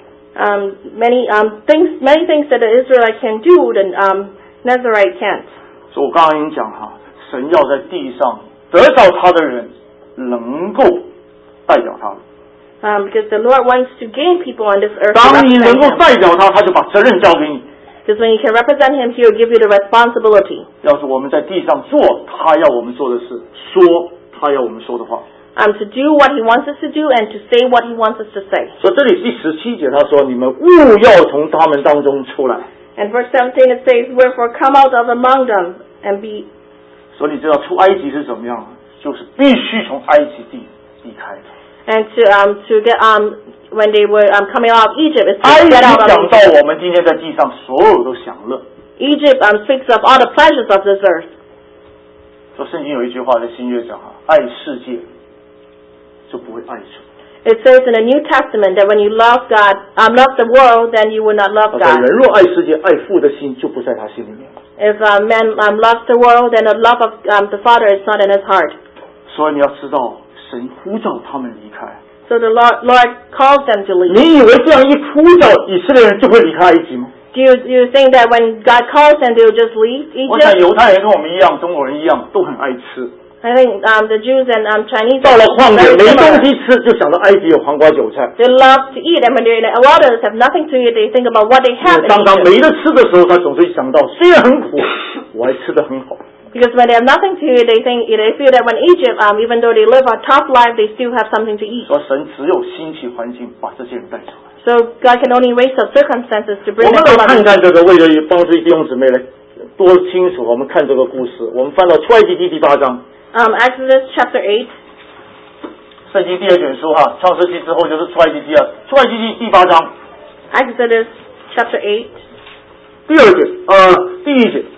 Many things that the Israelite can do, the Nazarite can't. 所以我刚刚已经讲神要在地上得到他的人能够代表他。 Because the Lord wants to gain people on this earth. 当你能够 To represent Him. 代表他，他就把责任交给你。 Because when you can represent Him, He will give you the responsibility. 要是我们在地上做他要我们做的事，说他要我们说的话。 To do what He wants us to do and to say what He wants us to say. 所以这里第17节他说：“你们务要从他们当中出来。” And verse 17 it says, "Wherefore come out of among them and be." 所以你知道出埃及是怎么样？就是必须从埃及地离开的。 And to get when they were coming out of Egypt, it's 埃 to 及 get out of 讲到 Egypt. 我们今天在地上所有都享乐。 Egypt speaks of all the pleasures of this earth. 说圣经有一句话在新约讲爱世界就不会爱主。 It says in the New Testament that when you love God, love the world, then you will not love 他说 God. 人若爱世界，爱父的心就不在他心里面。 If a man loves the world, then the love of the Father is not in his heart. 所以你要知道，神呼召他们离开。 So the Lord calls them to leave. 你以为这样一呼召，以色列人就会离开埃及吗？ Do you think that when God calls them, they will just leave 我想 Egypt? 犹太人跟我们一样，中国人一样，都很爱吃。 I think the Jews and Chinese 到了 are 旷野 very 没东 similar. 西吃，就想到埃及有黄瓜韭菜。 They love to eat, and when they're in the waters have nothing to eat, they think about what they have in 当他 Egypt. 没得吃的时候，他总是想到，虽然很苦，我还吃得很好。 Because when they have nothing to eat, they feel that when Egypt, even though they live a tough life, they still have something to eat. 说神只有兴起环境把这些人带出来。 So God can only raise up circumstances to 我 bring 们 them 来 out. 看看这个，为了帮助弟兄姊妹来多清楚，我们看这个故事。我们翻到出埃及记第8章， Exodus chapter 8. 圣经第2卷书创世纪之后就是出埃及记了。出埃及记第8章 Exodus chapter 8. 第2节，第1节，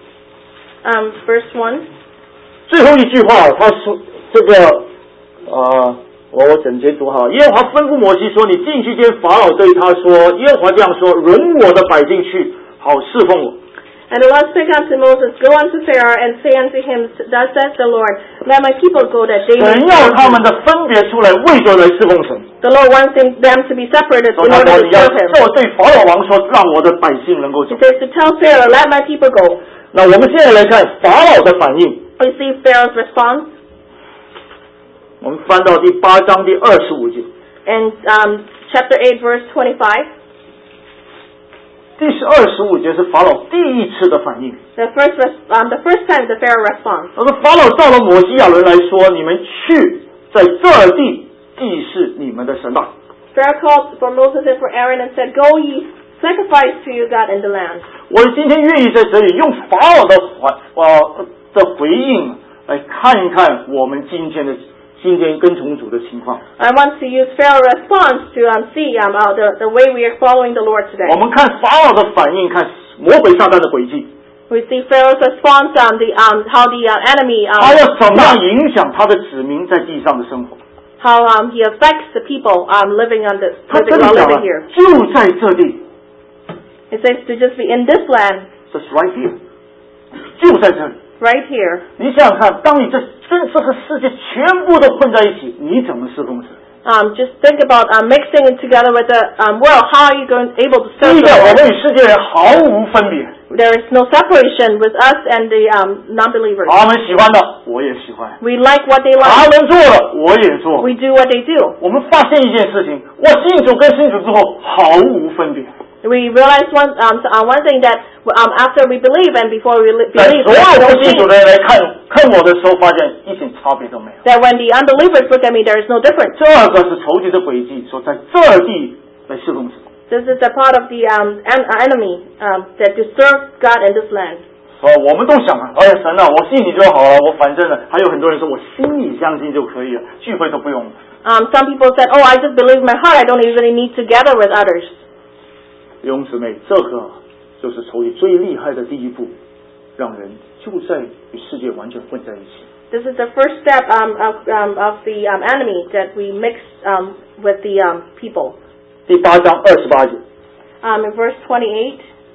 Verse 1. 最后一句话，他说这个我整节读好。耶和华吩咐摩西说：“你进去见法老，对他说：耶和华这样说：容我的百姓去，好侍奉我。” And the Lord spake unto Moses, Go unto Pharaoh, and say unto him, Thus saith the Lord, Let my people go, that they may 神要他们的分别出来，为着来侍奉神。 The Lord wants them to be separated in 他 order 说： to 你要 serve him. 叫对法老王说，让我的百姓能够走 He。says to tell Pharaoh, Let my people go. 那我们现在来看法老的反应。 We see Pharaoh's response. 我们翻到第8章第25节。 In chapter 8, verse 25. 第25节是法老第一次的反应。 The first time the Pharaoh responds. 他说：法老召了摩西亚伦来说：你们去，在这儿地祭祀你们的神吧。 Pharaoh called for Moses and for Aaron and said, Go ye, sacrifice to your God in the land. 我今天愿意在这里用法老的回应来看一看我们今天跟从主的情况。 I want to use Pharaoh's response to see the way we are following the Lord today. 我们看法老的反应，看魔鬼撒旦的诡计。 We see Pharaoh's response on how the enemy 他要怎么样影响他的子民在地上的生活？ how he affects the people living on the 他这里 while 讲 living 了 here. 就在这地 It says to just be in this land, ，just right here，就在这里。 right here. 你想想看，当你跟这个世界全部都混在一起，你怎么侍奉神？ Just think about mixing it together with the world. How are you able to 第 serve 一 the 个，我 Lord? 们与世界人毫无分别。 There is no separation with us and the non-believers. 他们喜欢的，我也喜欢； We like what they 他 like. 们做的，我也做。 We do what they do. 我们发现一件事情：我信主跟信主之后毫无分别。 We realize one thing that after we believe and before we 在 believe, 所 there's 有 no 不信主 change. 的人来看我的时候，发现一点差别都没有。 That when the unbelievers look at me, there is no difference. 这个是仇敌的诡计，说在这地来侍奉神。 This is a part of the enemy that to serve God in this land. 我们都想啊，哎呀，神啊，我信你就好了，我反正呢，还有很多人说我心里相信就可以了，聚会都不用。 Some people said, "Oh, I just believe in my heart. I don't usually need to gather with others." 弟兄姊妹，这个就是仇敌最厉害的第一步，让人就在与世界完全混在一起。 This is the first step of the enemy that we mix with the people. 第8章28节， In verse 28,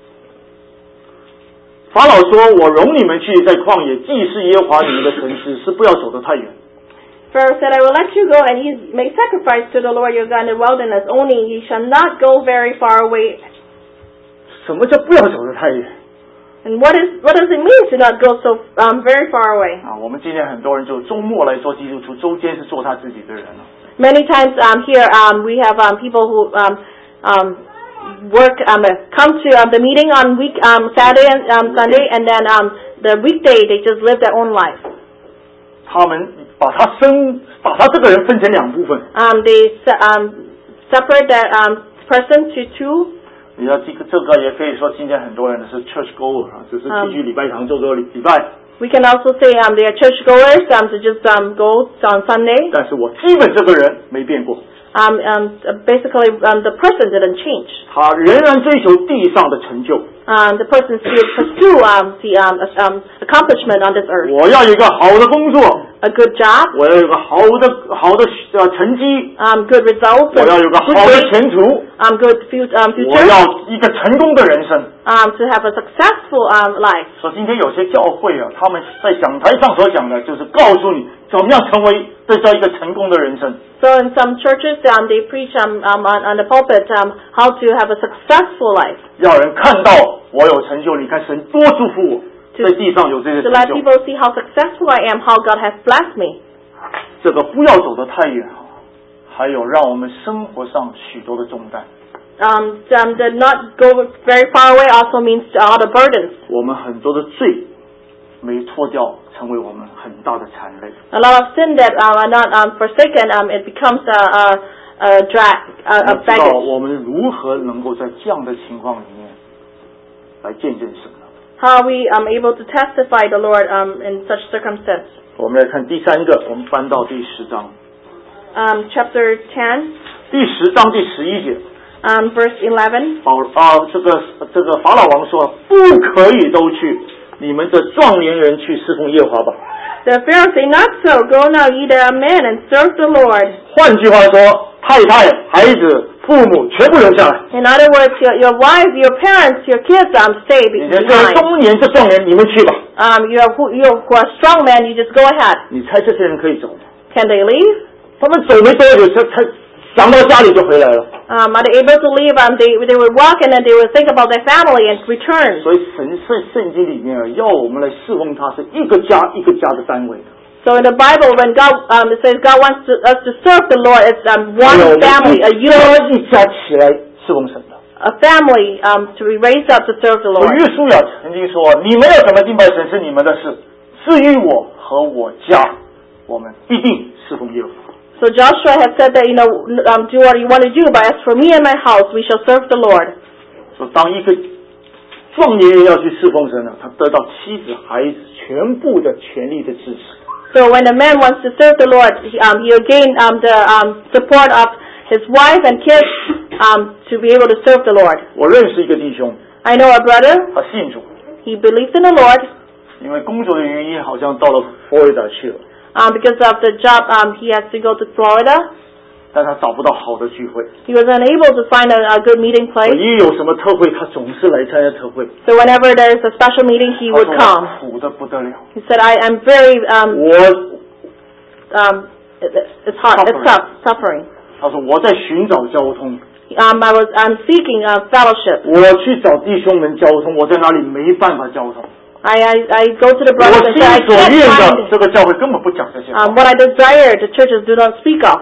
法老说：“我容你们去，在旷野祭祀耶和华你们的神，只是不要走得太远。” Pharaoh said, "I will let you go, and ye may sacrifice to the Lord your God in the wilderness. Only ye shall not go very far away." 什么叫不要走得太远？ And what does it mean to not go so very far away? 我们今天很多人就周末来做基督徒，周间是做他自己的人了。 Many times here we have people who work come to the meeting on Saturday and Sunday, and then the weekday they just live their own life. 他们把他这个人分成2部分。 They separate that person to two. 你要这个也可以说，今天很多人是 church goer 只是去礼拜堂做礼拜。 We can also say they are churchgoers to just go on Sunday. 但是我基本这个人没变过。 Basically, the person didn't change. 他仍然追求地上的成就。 The person still pursue the accomplishment on this earth. 我要有一个好的工作。 A good job. 我要有个好的成绩。 Good results. 我要有个好的前途。 Good future. 我要一个成功的人生。 To have a successful life. 所以今天有些教会他们在讲台上所讲的，就是告诉你怎么样成为这叫一个成功的人生。 So in some churches, they preach on the pulpit how to have a successful life. 要人看到我有成就，你看神多祝福我，在地上有这些 To 成 let 就。 people see how successful I am, how God has blessed me. 这个不要走得太远，还有让我们生活上许多的重担。 The not go very far away also means all the burdens. 我们很多的罪没脱掉，成为我们很大的残累。 A lot of sin that are not forsaken, it becomes a drag, a 知道 baggage. 我们如何能够在这样的情况里面来见证神呢？ How are we able to testify the Lord in such circumstance? 我们来看第3个，我们翻到第10章。 Chapter 10, 第10章第11节。 verse 11. 这个法老王说：“不可以都去，你们这壮年人去侍奉耶和华吧。” The Pharaoh said, "Not so. Go now, ye that are men, and serve the Lord." 换句话说，太太、孩子、父母全部留下来。 In other words, your wife, your parents, your kids, stay 你这 behind. 中年这壮年，你们去吧。 You who are strong men, you just go ahead. 你猜这些人可以走吗？ Can they leave? 他们走没多久，才想到家里就回来了。 Are they able to leave? They would walk and then they would think about their family and return. 所以圣经里面要我们来侍奉他，是一个家一个家的单位的。 So in the Bible, when God it says God wants us to serve the Lord, it's one family, a unit, 一家起来侍奉神的。 a family to be raised up to serve the 所 Lord. 以约书亚曾经说：“你们要怎么敬拜神是你们的事，至于我和我家，我们必定侍奉耶和华。” So Joshua has said that, do what you want to do, but as for me and my house, we shall serve the Lord. 说当一个壮年人要去侍奉神呢，他得到妻子、孩子全部的全力的支持。 So when a man wants to serve the Lord, he'll gain the support of his wife and kids to be able to serve the Lord. 我认识一个弟兄， I know a brother, 他信主， he believes in the Lord. 因为工作的原因，好像到了佛罗里达去了， Because of the job, he has to go to Florida. 但他找不到好的聚会。 He was unable to find a good meeting 所 place. 以有什么特会，他总是来参加特会。 So whenever there is a special meeting, he 他 would 说 come. 我苦的不得了， He said, I'm very, 我 it's hard, it's tough, suffering. 他说我在寻找交通， I'm seeking fellowship. 我去找弟兄们交通，我在哪里没办法交通。 I go to the 我 brothers and 心 say, I 所 can't 愿的 find 这个教会根本不讲这些话。 what I desire, the churches do not speak of.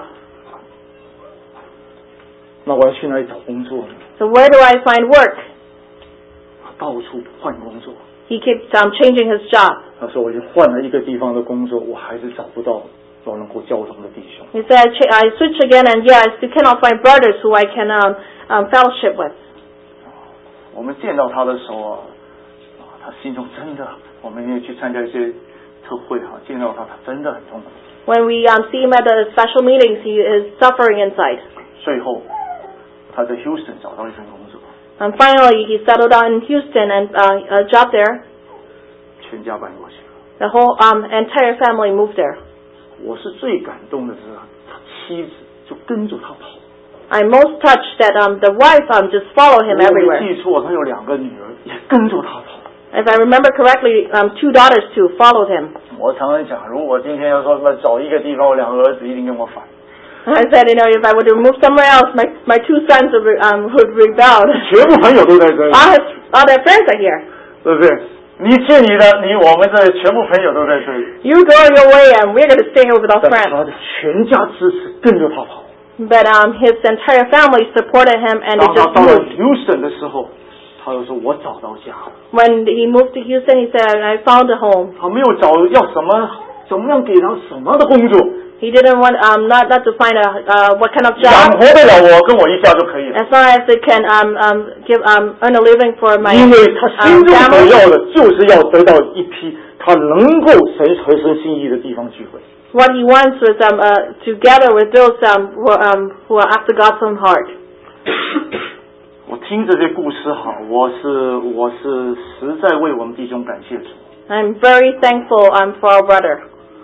那我要去哪里找工作呢？ So where do I find work? 他到处换工作。 He keeps changing his job. 他说我已经换了一个地方的工作，我还是找不到我能够交通的弟兄。 He said, I switch again, and I still cannot find brothers who I can fellowship with. 我们见到他的时候他心中真的，我们也去参加一些特会见到他真的很痛苦。 When we see him at the special meetings, he is suffering inside. 最后，他在 Houston 找到一份工作， And finally, he settled down in Houston and a job there. 全家搬过去了。 The whole entire family moved there. 我是最感动的是，他妻子就跟着他跑。 I'm most touched that the wife just followed him 我没 everywhere. 记错，他有2个女儿也跟着他跑。 If I remember correctly, 2 daughters too followed him. 我常常讲，如果今天要说什么找一个地方，我2个儿子一定跟我反。 I said, if I were to move somewhere else, my 2 sons would rebel. 全部朋友都在这里， All their friends are here. 对不对？你去你的，我们这全部朋友都在这里。 You go your way, and we're going to stay here with our 但 friends. 他的全家支持，跟着他跑。 But his entire family supported him, and 当 they 他 just 到了 moved. Houston 的时候，他就说：“我找到家了。 When he moved to Houston, he said, I found a home. ” 他没有找要什么，怎么样给他什么的工作， He didn't want not to find what kind of 养 job, 活得了我跟我一家就可以了。 as long as it can earn a living for my 因为他心中所 family. 要的，就是要得到一批他能够合神心意的地方聚会。 What he wants was to gather with those who are after God's own heart. 我听这些故事我是实在为我们弟兄感谢主。 I'm very thankful for our brother.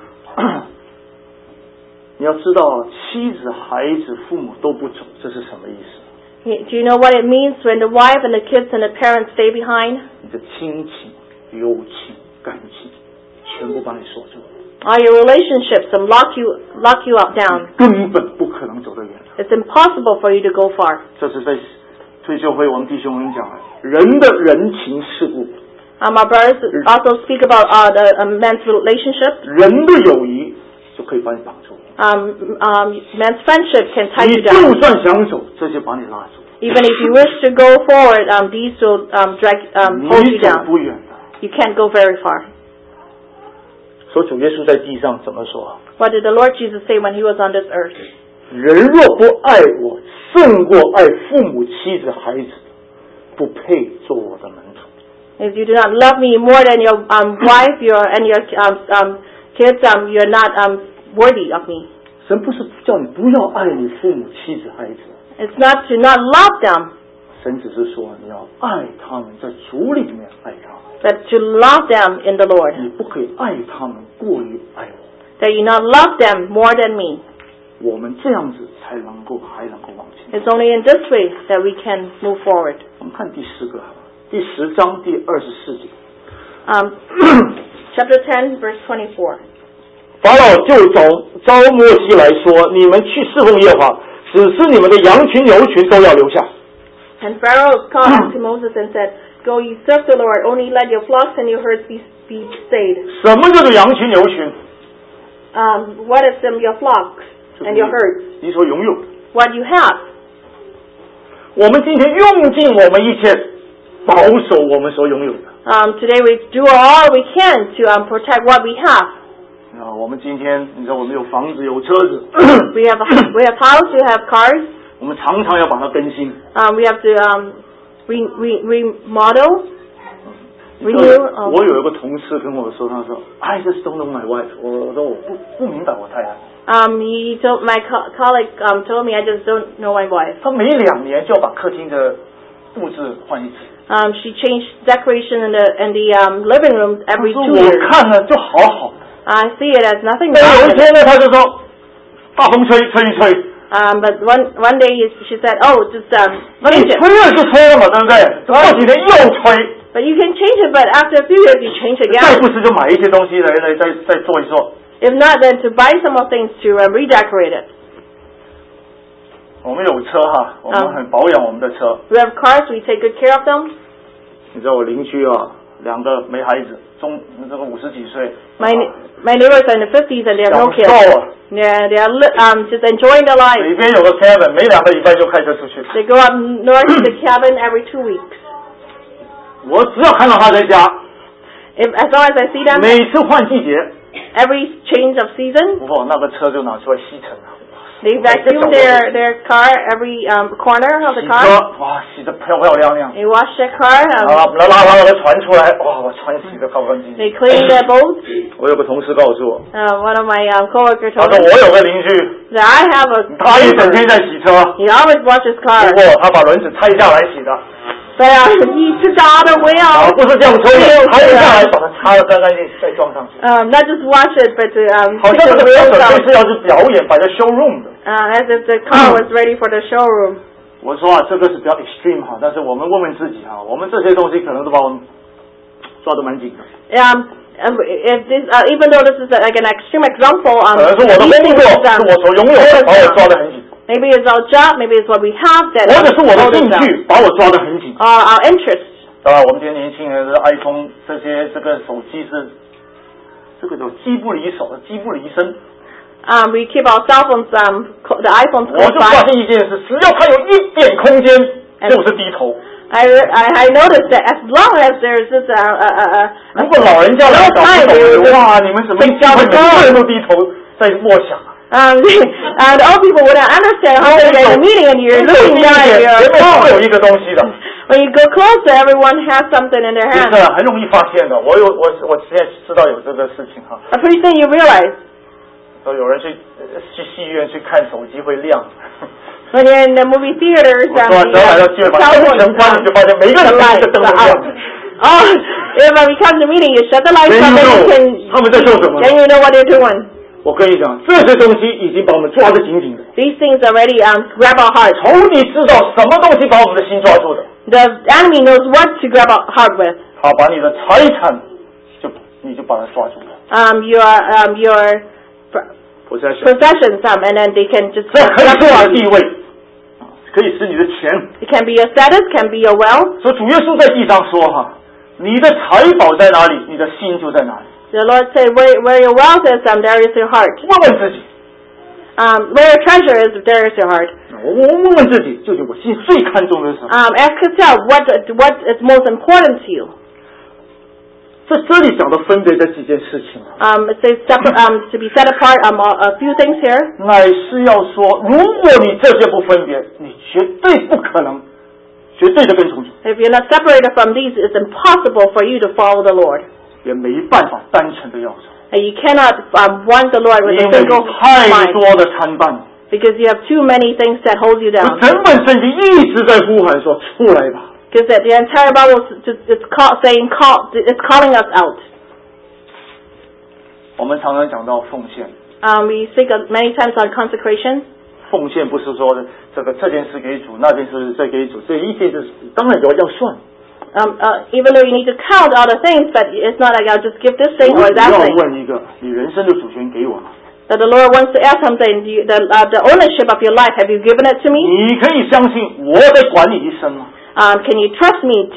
你要知道，妻子、孩子、父母都不走，这是什么意思？ Do you know what it means when the wife and the kids and the parents stay behind? 你的亲情、友情、感情，全部把你锁住， All your relationships lock you up down. 根本不可能走得远。 It's impossible for you to go far. 这是在退休会我们弟兄们讲人的人情世故， Our brothers also speak about the men's relationship. 人的友谊就可以把你绑住。 Men's friendship can tie 你 you 就 down. 算想走，这些把你拉住， Even if you wish to go forward, these will hold 你 you 走 down. 不远的。 You can't go very far. 所以主耶稣在地上怎么说？ What did the Lord Jesus say when he was on this earth? 人若不爱我，胜过爱父母、妻子、孩子，不配做我的门徒。 If you do not love me more than your wife, and your kids, you're not worthy of me. 神不是叫你不要爱你父母、妻子、孩子， It's not to not love them. 神只是说你要爱他们，在主里面爱他们。 That to love them in the Lord. 你不可以爱他们过于爱我。 That you not love them more than me. 我们这样子才能够还能够往前。 It's only in this way that we can move forward. 我们看第10个，第10章第24节。 Chapter 10, verse 24. 法老就招摩西来说：“你们去侍奉耶和华，只是你们的羊群牛群都要留下。” And Pharaoh called unto Moses and said, Go ye serve the Lord, only let your flocks and your herds be stayed. 什么叫做羊群牛群？ What is your flocks and your herds? 你所拥有的。 What you have. 我们今天用尽我们一切保守我们所拥有的。 Today we do all we can to protect what we have. 我们今天你知道我们有房子有车子 we have house, we have cars. 我们常常要把它更新。 We have to remodel, renew. 我有一个同事跟我说，他说 I just don't know my wife. 我说我不明白我太太。 He told my colleague told me I just don't know my wife. 他每2年就要把客厅的布置换一次。 She changed decoration in the living room every 2 years. 我看了就好好的。 I see it as nothing. 有一天呢，他就说大风吹吹一吹。 But one day she said, "Oh, just 那你 change it." 吹了就吹了嘛，对不对？过几天又吹。 But you can change it, but after a few years you change again. 再不是就买一些东西来再做一做。 If not, then to buy some more things to redecorate it. 我们有车哈，我们很保养我们的车。 We have cars, we take good care of them. 你知道我邻居啊，2个没孩子，这个50几岁。 My neighbors are in the 50s and they have no kids. 享受啊。 Yeah, they are just enjoying their life. 里边有个 cabin， 每2个礼拜就开车出去。 They go up north to the cabin every 2 weeks. 我只要看到他在家， as long as I see them, 每次换季节 every change of season, 那个车就拿出来吸尘了。 they vacuum their car every corner of the 洗 car. 车，哇，洗得漂漂亮亮。 They wash their car. 拉的船出来，哇，我船洗得高干净净。 They clean their boats. 我有个同事告诉我， One of my coworkers 他 told 说 me 我有个邻居， that I have a 他一整 neighbor. 天在洗车， He always washes 不 cars. 过他把轮子拆下来洗的。 But he took out the wheel. 不是这样抽的，拆下来把它擦得干干净，再装上去。 Not just wash it, but to 好 take 像这 the 个车 wheels 准 out. 备是要去表演，摆在 showroom 的。 As if the car was ready for the showroom. 我说啊，这个是比较 extreme 哈，但是我们问问自己哈，我们这些东西可能都把我们抓得蛮紧的。 If this, even though this is like an extreme example, 可能是我的工作，是我所拥有的，把我抓得很紧。 Maybe it's our job, maybe it's what we have that 或者是我的 holds 兴 us down. 趣把我抓得很紧。 Our interests. 我们这些年轻人的 iPhone 这个手机是这个叫机不离手，机不离身。 We keep our cell phones, the iPhones 我就发现一件事，只要它有一点空间，就是低头。 I noticed that as long as there's this 如果老人家来找不懂，哇，你们怎么每个人都低头在默想啊？ and all people wouldn't understand how they're in a meeting and you're looking down at your 前面都 phone. 有一个东西的。 When you go closer, everyone has something in their 这 hand. 个很容易发现的。我现在知道有这个事情哈。 Pretty soon you realize. 有人去戏院去看手机会亮。 When you're in the movie theaters, 我说只要来到剧院，把灯全关，你就发现每个人都是灯都亮。 Oh, if we come to meeting, you shut the lights off and you can, 他们在做什么？ then you know what they're doing. 我跟你讲，这些东西已经把我们抓得紧紧的。 These things already grab our heart. 仇敌知道什么东西把我们的心抓住的。 The enemy knows what to grab our heart with. 他把你的财产，你就把它抓住了。 Your possessions, and then they can just 这可以 grab 是你的 our 地位，可以是你的钱。 It can be your status, can be your wealth. 所以主耶稣在地上说哈，你的财宝在哪里，你的心就在哪里。 The Lord said, where your wealth is, there is your heart. 问问自己。 Where your treasure is, there is your heart. 我问问自己，究竟我心最看重的是什么？ Ask yourself what is most important to you. 这里讲的分别这几件事情。 It says to be set apart. A few things here. 乃是要说，如果你这些不分别，你绝对不可能，绝对的跟从主。 If you're not separated from these, it's impossible for you to follow the Lord. 也没办法单纯的要走。 And you cannot want the Lord with 因 a 为 single 太 mind. 多的参半。 Because you have too many things that hold you down. 整本圣经一直在呼喊说出来吧。 Because the entire Bible it's calling us out. 我们常常讲到奉献。 We speak many times on consecration. 奉献不是说这件事给主，那件事再给主，这一件事当然要算。 Even though you need to count all the things, but it's not like I'll just give this thing or that 我 thing. 要问一个，你人生的主权给我吗？ That the Lord wants to ask something. The ownership of your life, have you given it to me? 你可以相信我在管你一生吗？ Can you trust me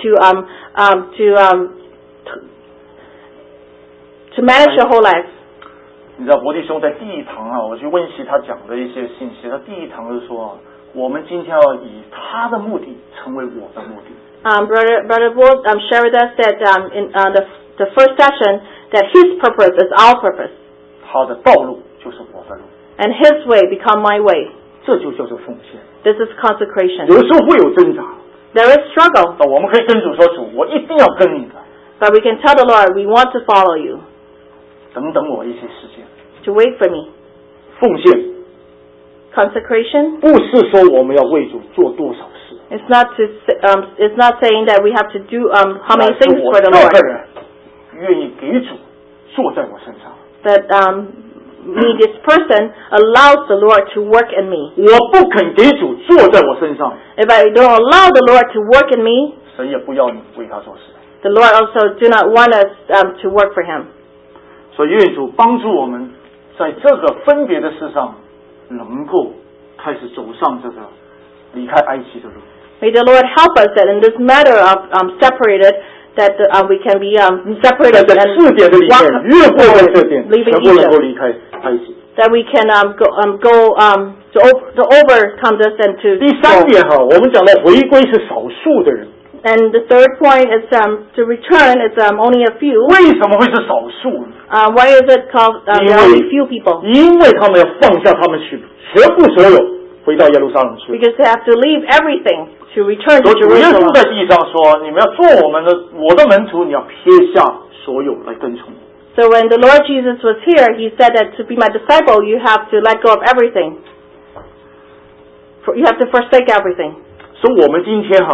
to manage your whole life? 你知道伯弟兄在第一堂我去温习他讲的一些信息，他第一堂就说我们今天要以他的目的成为我的目的。 Brother Wood shared with us that in the first session that his purpose is our purpose. 他的道路就是我的路。 And his way become my way. 这就叫做奉献。 This is consecration. 有时候会有挣扎。 There is struggle. 我们可以跟主说，主，我一定要跟你的。 But we can tell the Lord, we want to follow you. 等我一些时间。 To wait for me. 奉献。 Consecration. 不是说我们要为主做多少事。 It's not saying that we have to do how many things for the Lord. 我这个人愿意给主坐在我身上。 That me, this person, allows the Lord to work in me. 我不肯给主坐在我身上。 If I don't allow the Lord to work in me, 神也不要你为他做事。 The Lord also do not want us to work for Him. 所以愿主帮助我们在这个分别的事上，能够开始走上这个离开埃及的路。 May the Lord help us that in this matter of separated, that we can be separated and 4点的里面，越过这点，全部能够离开埃及。 That we can go to overcome this and to. 第3点我们讲到回归是少数的人。 And the third point is to return. It's only a few. 为什么会是少数呢 ？Why is it called only few people? 因为他们要放下他们全部所有，回到耶路撒冷去。 Because they have to leave everything to return to 主耶稣 Jerusalem. 在地上说：“你们要做我的门徒，你要撇下所有来跟从。” So when the Lord Jesus was here, He said that to be my disciple, you have to let go of everything. You have to forsake everything. 所以我们今天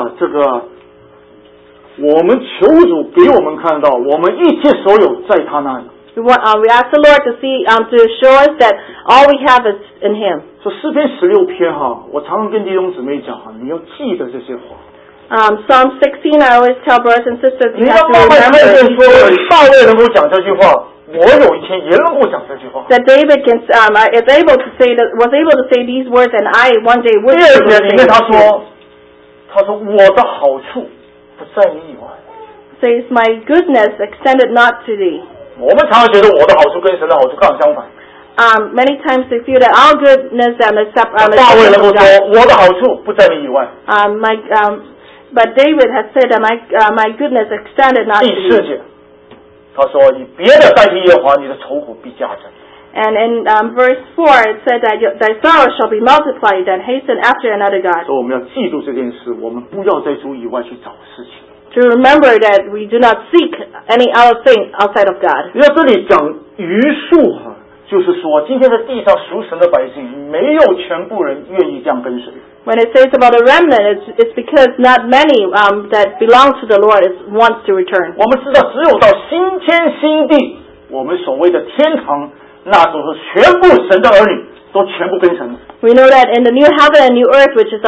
我们求主给我们看到，我们一切所有在他那里。 We ask the Lord to see, to show us that all we have is in Him. 所以诗篇16篇我常常跟弟兄姊妹讲你要记得这些话。 Psalm 16, I always tell brothers and sisters, you 你 have 要 to 慢慢 remember 看见 these 说 words. 大卫能够讲这句话，我有一天也能够讲这句话。 That David is able to say was able to say these words, and I one day would 第 be 2 able to 节 say 里面 these 他说我的好处不在你以外。 Says my goodness extended not to thee. 我们常常觉得我的好处跟神的好处刚好相反。 Many times they feel that our goodness is 大卫能够说我的好处不在你以外。 But David has said that my goodness extended not to 第4 thee. 节他说以别的代替耶和华，你的愁苦必加增。 And in verse 4 it said that thy sorrow shall be multiplied, and hasten after another God. 所以我们要记住这件事，我们不要在主以外去找事情。 To remember that we do not seek any other thing outside of God. 你看这里讲余数就是说今天在地上属神的百姓，没有全部人愿意这样跟随。 When it says about a remnant, it's because not many that belong to the Lord wants to return. 我们知道，只有到新天新地，我们所谓的天堂，那就是全部神的儿女都全部跟神。 We know that in the new heaven and new earth, which is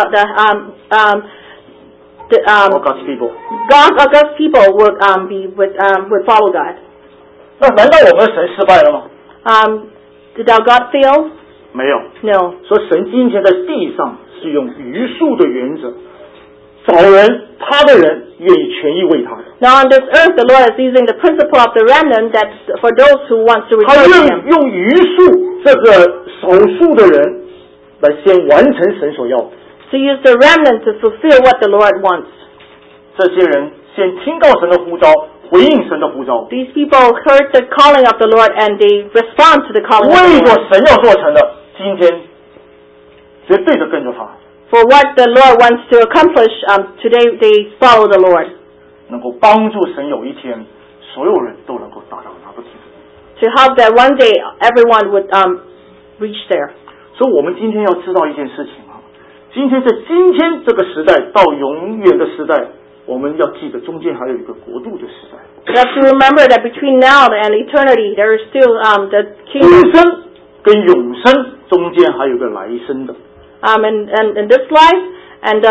God's people. God's people would follow God. 那难道我们的神失败了吗？ Did our God fail? 没有。 No. 所以神今天在地上是用余数的原则，找人他的人愿意全意为他的。 Now on this earth, the Lord is using the principle of the remnant that for those who want to 他 return to 愿 Him. 用余数这个少数的人来先完成神所要的。 To use the remnant to fulfill what the Lord wants. 这些人先听到神的呼召，回应神的呼召。 These people heard the calling of the Lord and they respond to the calling of 为 the 着 Lord. 神要做成的，今天绝对的跟着他， For what the Lord wants to accomplish, today they follow the Lord. 能够帮助神有一天所有人都能够达到那个地步。 To help that one day everyone would reach there. 所以我们今天要知道一件事情啊，今天这个时代到永远的时代，我们要记得中间还有一个国度的时代。 You have to remember that between now and eternity, there is still the 今 kingdom. 生跟永生中间还有个来生的。 In this life and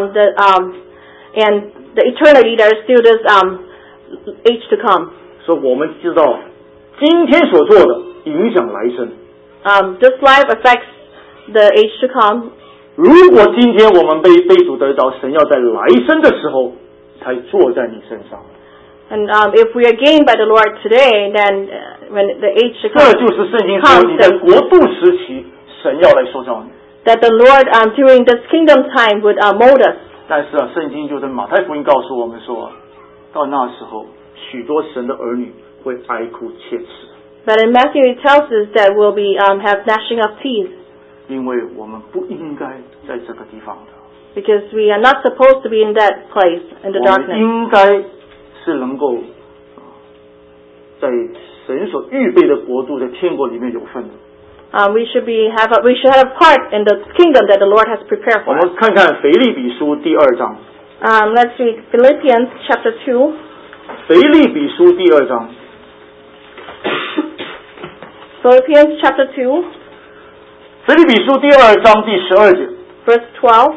the eternity, there is still this age to come. 所以我们知道今天所做的影响来生。 This life affects the age to come. 如果今天我们被主得着，神要在来生的时候才坐在你身上。 And if we are gained by the Lord today, then when the age to 这 come 就是圣经说你在国度时期，神要来塑造你。 that the Lord during this kingdom time would mold us. 但是圣经就在马太福音告诉我们说，到那时候，许多神的儿女会哀哭切齿。 But in Matthew it tells us that we'll be have gnashing of teeth. 因为我们不应该在这个地方的。 Because we are not supposed to be in that place, in the 我们 darkness. 应该是能够在神所预备的国度，在天国里面有份的。 We should have part in the kingdom that the Lord has prepared 我 for us. 们看看腓立比书第2章。 Let's read Philippians chapter 2. 腓立比书第2章。 Philippians chapter 2, 腓立比书第2章第12节。 verse 12.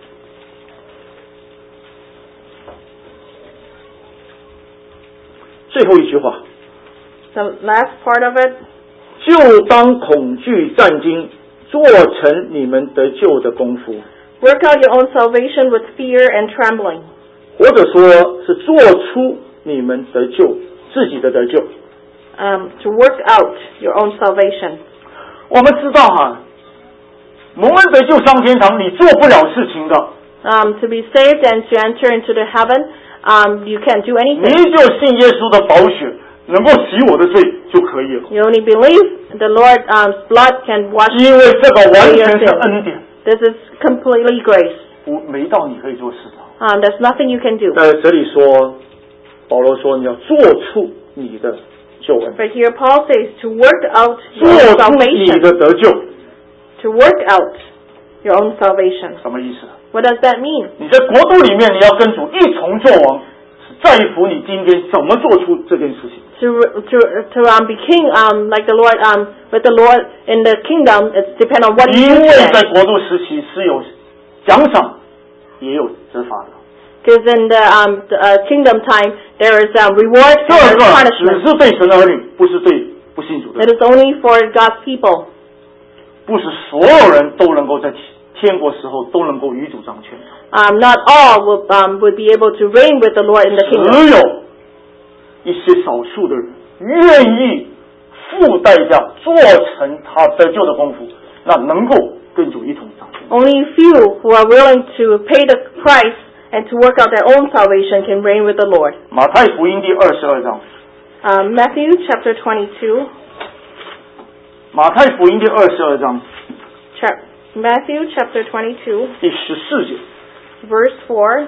最后一句话， The last part of it. 就当恐惧战惊，做成你们得救的功夫。 Work out your own salvation with fear and trembling. 或者说是做出你们得救，自己的得救。 To work out your own salvation. 我们知道哈，蒙恩得救上天堂，你做不了事情的。 To be saved and to enter into the heaven, you can't do 你 anything. 就信耶稣的宝血，能够洗我的罪就可以了。 You only believe the Lord's blood can wash 因为这个完 away 全 your 是 sin. 恩典， This is completely grace. 没到你可以做事的。 There's nothing you can do. 在这里说，保罗说你要做出你的救恩， But here Paul says to work out 做 your own 出你 salvation. 的得救， To work out your own salvation. 什么意思？ What does that mean? 你在国度里面，你要跟主一同作王，是在乎你今天怎么做出这件事情。 To be king like the Lord with the Lord in the kingdom, it depends on what you 因 do 为在 today. 国度时期是有奖赏，也有责罚的。 Because in the kingdom time, there is reward 这 and 个 punishment. 只是对神的儿女，不是对不信主的 It 人。 is only for God's people. 不是所有人都能够在天国时候都能够与主掌权。 Not all would be able to reign with the Lord in the kingdom. 只有一些少数的人愿意付代价做成他得救的功夫，那能够跟主一同掌权。 Only few who are willing to pay the price and to work out their own salvation can reign with the Lord. 马太福音第22章， Matthew chapter 22. 马太福音第22章 Matthew chapter 22, 第14节， verse 4.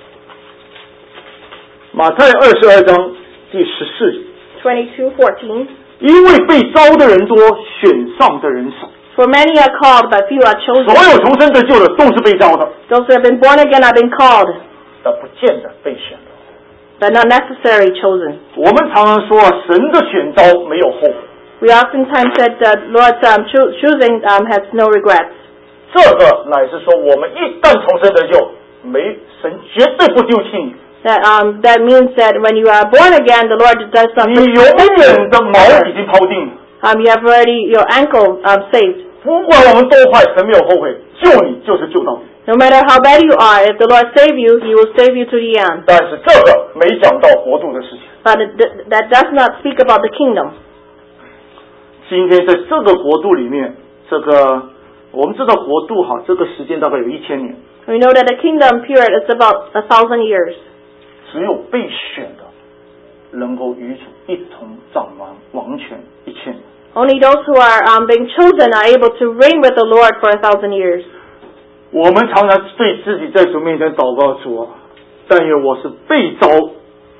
马太22章第14节， 22:14. 因为被招的人多，选上的人少。 For many are called, but few are 所 chosen. 有重生得救的都是被招的， Those who have been born again have been called, 但不见得被选的。 but not necessarily chosen. 我们常常说啊，神的选召没有后悔， We oftentimes said that Lord's choosing has no regrets. 这个乃是说，我们一旦重生得救，神绝对不丢弃你。 That means that when you are born again, the Lord does not 你永远的锚已经抛定了， you have already your ankle saved. 不管我们多坏，神没有后悔，救你就是救到底。 No matter how bad you are, if the Lord save you, He will save you to the end. 但是这个没讲到国度的事情。 But that does not speak about the kingdom. 今天在这个国度里面，我们知道国度哈，这个时间大概有1000年， We know that the kingdom period is about 1,000 years. 只有被选的能够与主一同掌王权1000年。 Only those who are being chosen are able to reign with the Lord for 1,000 years. 我们常常对自己在主面前祷告主啊，但愿我是被招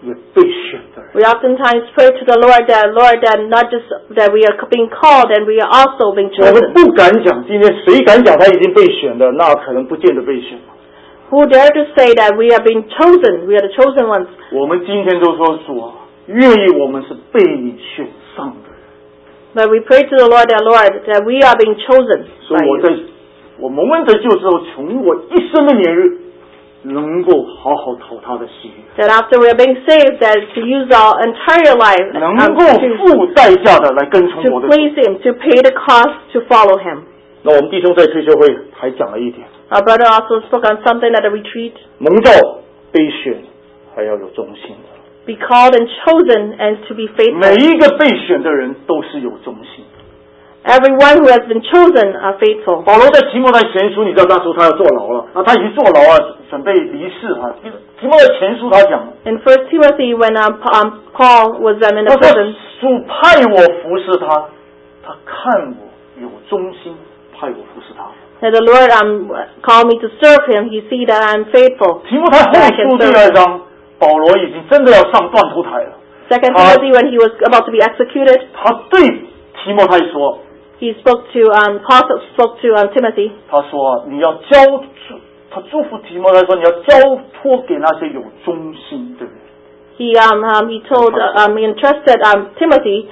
也被选的人。 We oftentimes pray to the Lord that not just that we are being called and we are also being 我们 chosen. 不敢讲，今天谁敢讲他已经被选的，那可能不见得被选。 Who dare to say that we are being chosen? We are the chosen ones. 我们今天都说主啊，愿意我们是被你选上的人。 But we pray to the Lord that we are being chosen 所 by 以 you. 我蒙恩得救之后，从我一生的年日，能够好好讨他的喜悦， That after we are being saved, that to use our entire life 能够付代价的来跟从 to 我的主。 please Him, to pay the cost to follow Him. 那我们弟兄在退休会还讲了一点， Our brother also spoke on something at the retreat. 蒙召被选还要有忠心的， Be called and chosen and to be 每 faithful. 一个被选的人都是有忠心的。 Everyone who has been chosen are faithful. 保罗在提摩太前书，你知道那时候他要坐牢了，那他已经坐牢啊，准备离世哈。提摩太前书他讲， In 1 Timothy, when Paul was in 他 the 说 prison, 主派我服侍他，他看我有忠心，派我服侍他。 that the Lord called me to serve Him, He see that I'm faithful. 提摩太后书第2章，保罗已经真的要上断头台了。 2 Timothy, when he was about to be executed, 他对提摩太说， he spoke to Paul spoke to Timothy. 他说你要他祝福提摩太说你要交托给那些有忠心的人。 He told he entrusted Timothy.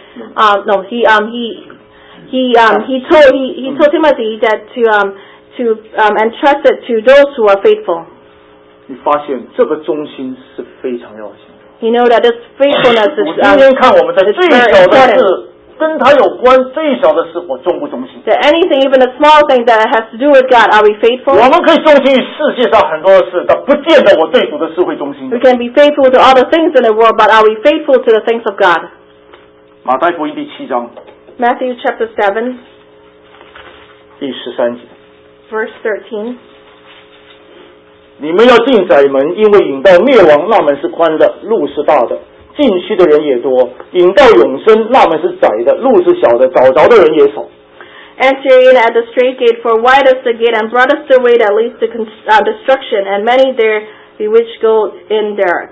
He told Timothy that to entrust it to those who are faithful. 你发现这个忠心是非常要紧的。 You know that this faithfulness 我今天看我们在 is 最 very 小的 important. 事，跟他有关最小的事，我忠不忠心？ That anything, even a small thing that has to do with God, are we faithful? 我们可以忠心于世界上很多的事，但不见得我对主的事会忠心 We。can be faithful to all the things in the world, but are we faithful to the things of God? 马太福音第7章 Matthew chapter 7, 第13节， verse 13. 你们要进窄门，因为引到灭亡那门是宽的，路是大的，进去的人也多；引到永生那门是窄的，路是小的，找着的人也少。 Enter in at the straight gate, for wide is the gate, and broad is the way that leads to destruction, and many there be which go in thereat.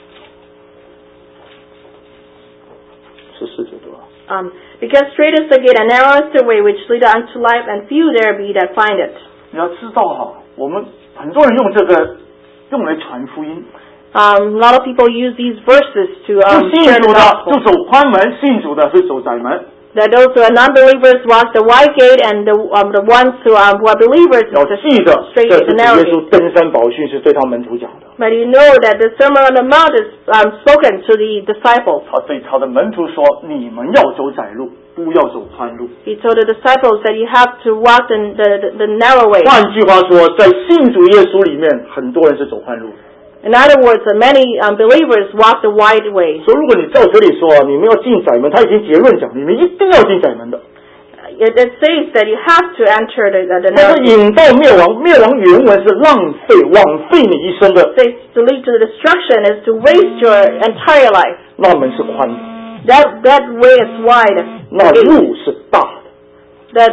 14节对吧？ Because straight is the gate, and narrow is the way which leadeth unto life, and few there be that find it. 你要知道哈，我们很多人用这个用来传福音， A lot of people use these verses to 不信 share 主 the 的 gospel. 就走宽门，信主的是走窄门。 That those who are non-believers walk the wide gate, and the ones who are believers 要 the 记得， straight 这 gate, 是 the 主 narrow 耶 gate. 稣登山宝训是对他门徒讲的。 But you know that the Sermon on the Mount is spoken to the disciples. 他对他的门徒说：“你们要走窄路，不要走宽路。 He told the disciples that you have to walk the narrow way. 换句话说，在信主耶稣里面，很多人是走宽路的。 In other words, many believers walk the wide way. 所以，如果你照这里说，你们要进窄门，他已经结论讲，你们一定要进窄门的。 It says that you have to enter the 但 narrow 是 gate. 引到灭亡，灭亡原文是浪费、枉费你一生的， It says to lead to the destruction is to waste your entire life. 那门是宽的， That way is wide. 那路是大的，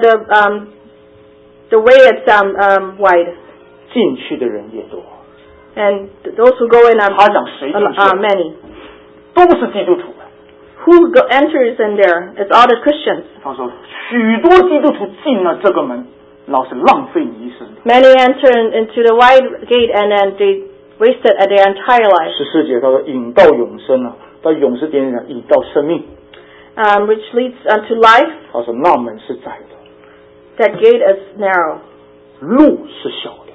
The way is wide, 进去的人也多。 and those who go in 他讲谁进去 are many. 都是基督徒。 Who enters in there? It's all the Christians. 他说，许多基督徒进了这个门，老是浪费你一生的。 Many enter into the wide gate, and then they wasted their entire life. 14节他说引到永生啊，到永生点讲引到生命。 Which leads unto life. 他说那门是窄的， That gate is narrow. 路是小的。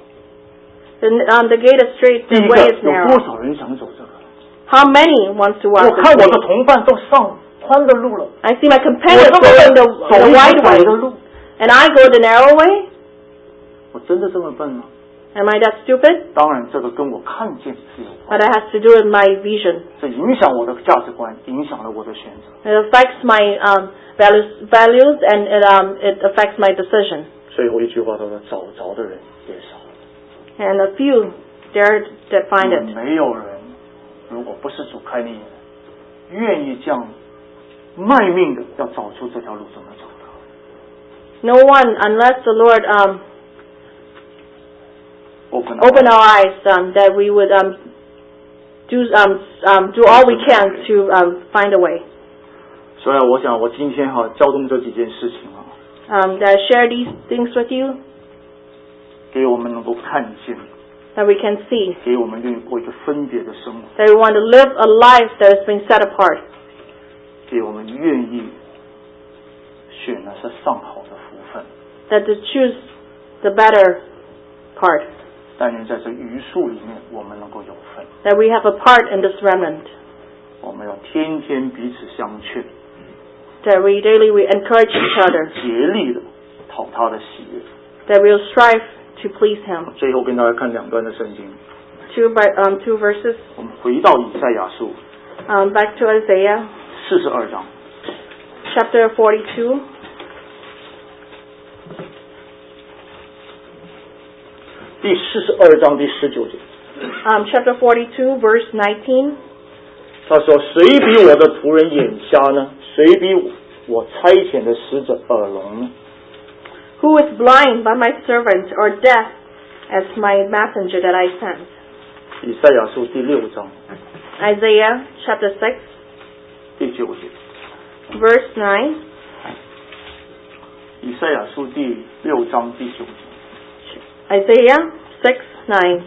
The gate is straight. 第 The 一 way 个 is 有 narrow. 多少人想走这个？ How many wants to 我 walk 看 this 我的 way? 同伴都上宽的路了， I see my 我 companions 这么 going 走 the 一 wide 条窄的 way, 路， and I go the narrow way. 我真的这么笨吗？ Am I that stupid? 当然，这个跟我看见是有关， But it has to do with my vision. 这影响我的价值观，影响了我的选择。 It affects my values, and it affects my decision. 最后一句话，他说找着的人也少， And a few there that find it. 没有人，如果不是主开你眼，愿意这样卖命的要找出这条路怎么走的。 No one, unless the Lord open open our eyes, that we would do all we can to find a way. 所以我想我今天交通这几件事情 That I share these things with you, 给我们能够看见， that we can see, 给我们愿意过一个分别的生活， that we want to live a life that has been set apart, 给我们愿意选的是上好的福分， that to choose the better part, 但愿在这余数里面我们能够有份， that we have a part in this remnant, 我们要天天彼此相劝， that we encourage each other, 竭力的讨他的喜悦。 that we'll strive to please Him. 最后跟大家看2段的圣经， Two verses. 我们回到以赛亚书 Back to Isaiah, 42章， chapter 42. 第42章第19节， Chapter 42, verse 19. 他说：“谁比我的仆人眼瞎呢？谁比我差遣的使者耳聋呢？” Who is blind but my servant, or deaf as my messenger that I sent? 以赛亚书第6章 Isaiah chapter 6, 第9节， verse 9. 以赛亚书第6章第9节， Isaiah 6, 9.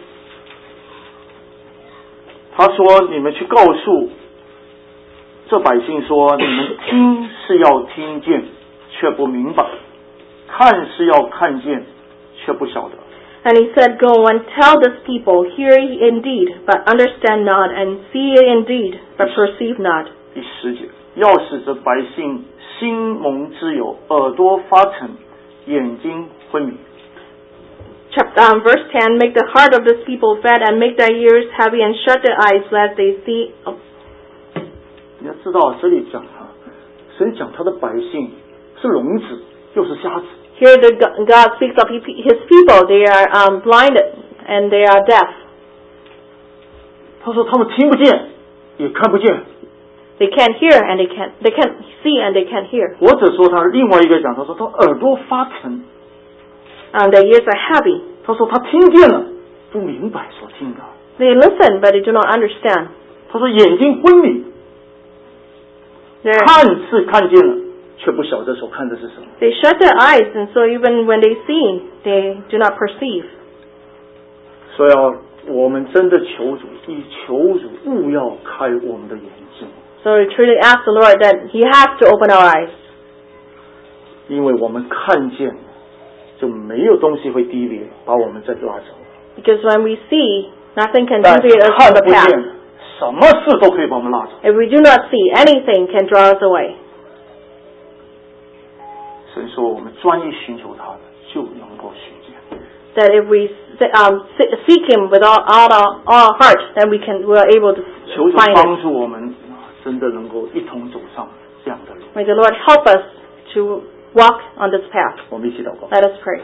他说：“你们去告诉这百姓说，你们听是要听见，却不明白；看是要看见，却不晓得。” And he said, Go and tell this people, Hear ye indeed, but understand not, and see ye indeed, but perceive not. 第10节，要使这百姓心蒙脂油，耳朵发沉，眼睛昏迷。 Verse 10, Make the heart of this people fat, and make their ears heavy, and shut their eyes, lest they see. 你要知道，这里讲神讲他的百姓是聋子，又是瞎子。 Here God speaks of His people. They are blinded and they are deaf. 他说他们听不见，也看不见。 They can't hear and they can't see and they can't hear. 或者说他另外一个讲，他说他耳朵发沉。 Their ears are heavy. 他说他听见了，不明白所听的。 They listen, but they do not understand. 他说眼睛昏迷，看是看见了，却不晓得所看的是什么。 They shut their eyes, and so even when they see, they do not perceive. 所以我们真的求主，以求主勿要开我们的眼睛。 So we truly ask the Lord that He has to open our eyes. 因为我们看见，就没有东西会低劣把我们再拉走。 Because when we see, nothing can deviate us from the path. 看不见，什么事都可以把我们拉走。 If we do not see, anything can draw us away. 神说，我们专一寻求他的，就能够寻见。 That if we seek Him with all our heart, then we are able to 求主 find 帮 it. 助我们，真的能够一同走上这样的路。 May the Lord help us to walk on this path. 我们一起祷告。 Let us pray.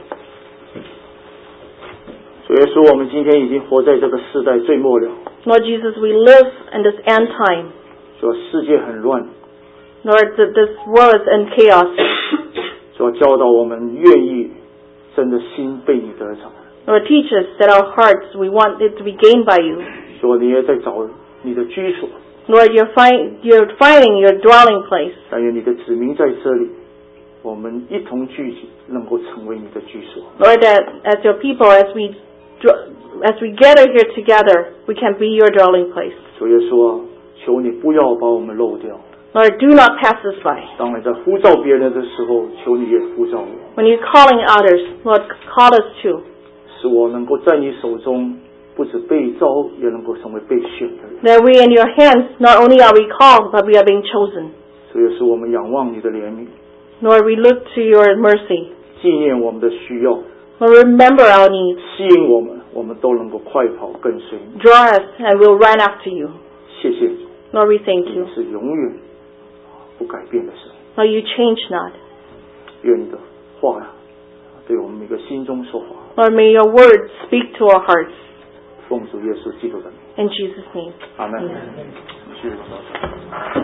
主耶稣，我们今天已经活在这个世代最末了。 Lord Jesus, we live in this end time. 说世界很乱， Lord, this world is in chaos. 说教导我们愿意真的心被你得着。 Lord, teach us that our hearts, we want it to be gained by you. 说你也在找你的居所， Lord, you're finding your dwelling place. 但愿你的子民在这里，我们一同聚集，能够成为你的居所。 Lord, that as your people, as we gather here together, we can be your dwelling place. 主耶稣，求你不要把我们漏掉。 Lord, do not pass us by. 当然，在呼召别人的时候，求你也呼召我， When you're calling others, Lord, call us too. 使我能够在你手中，不止被召，也能够成为被选的人。 That we in your hands, not only are we called, but we are being chosen. 主耶稣，我们仰望你的怜悯， Lord, we look to your mercy. 纪念我们的需要， Lord, remember our needs. 吸引我们都能够快跑跟随你。 Draw us, and we'll run after you. 谢谢你， Lord, we thank you. 你是永远不改变的神。 Lord, you change not. 愿你的话对我们每个心中说话。 Lord, may your words speak to our hearts. 奉主耶稣基督的名， In Jesus' name. 阿门。 Amen. 谢谢大家。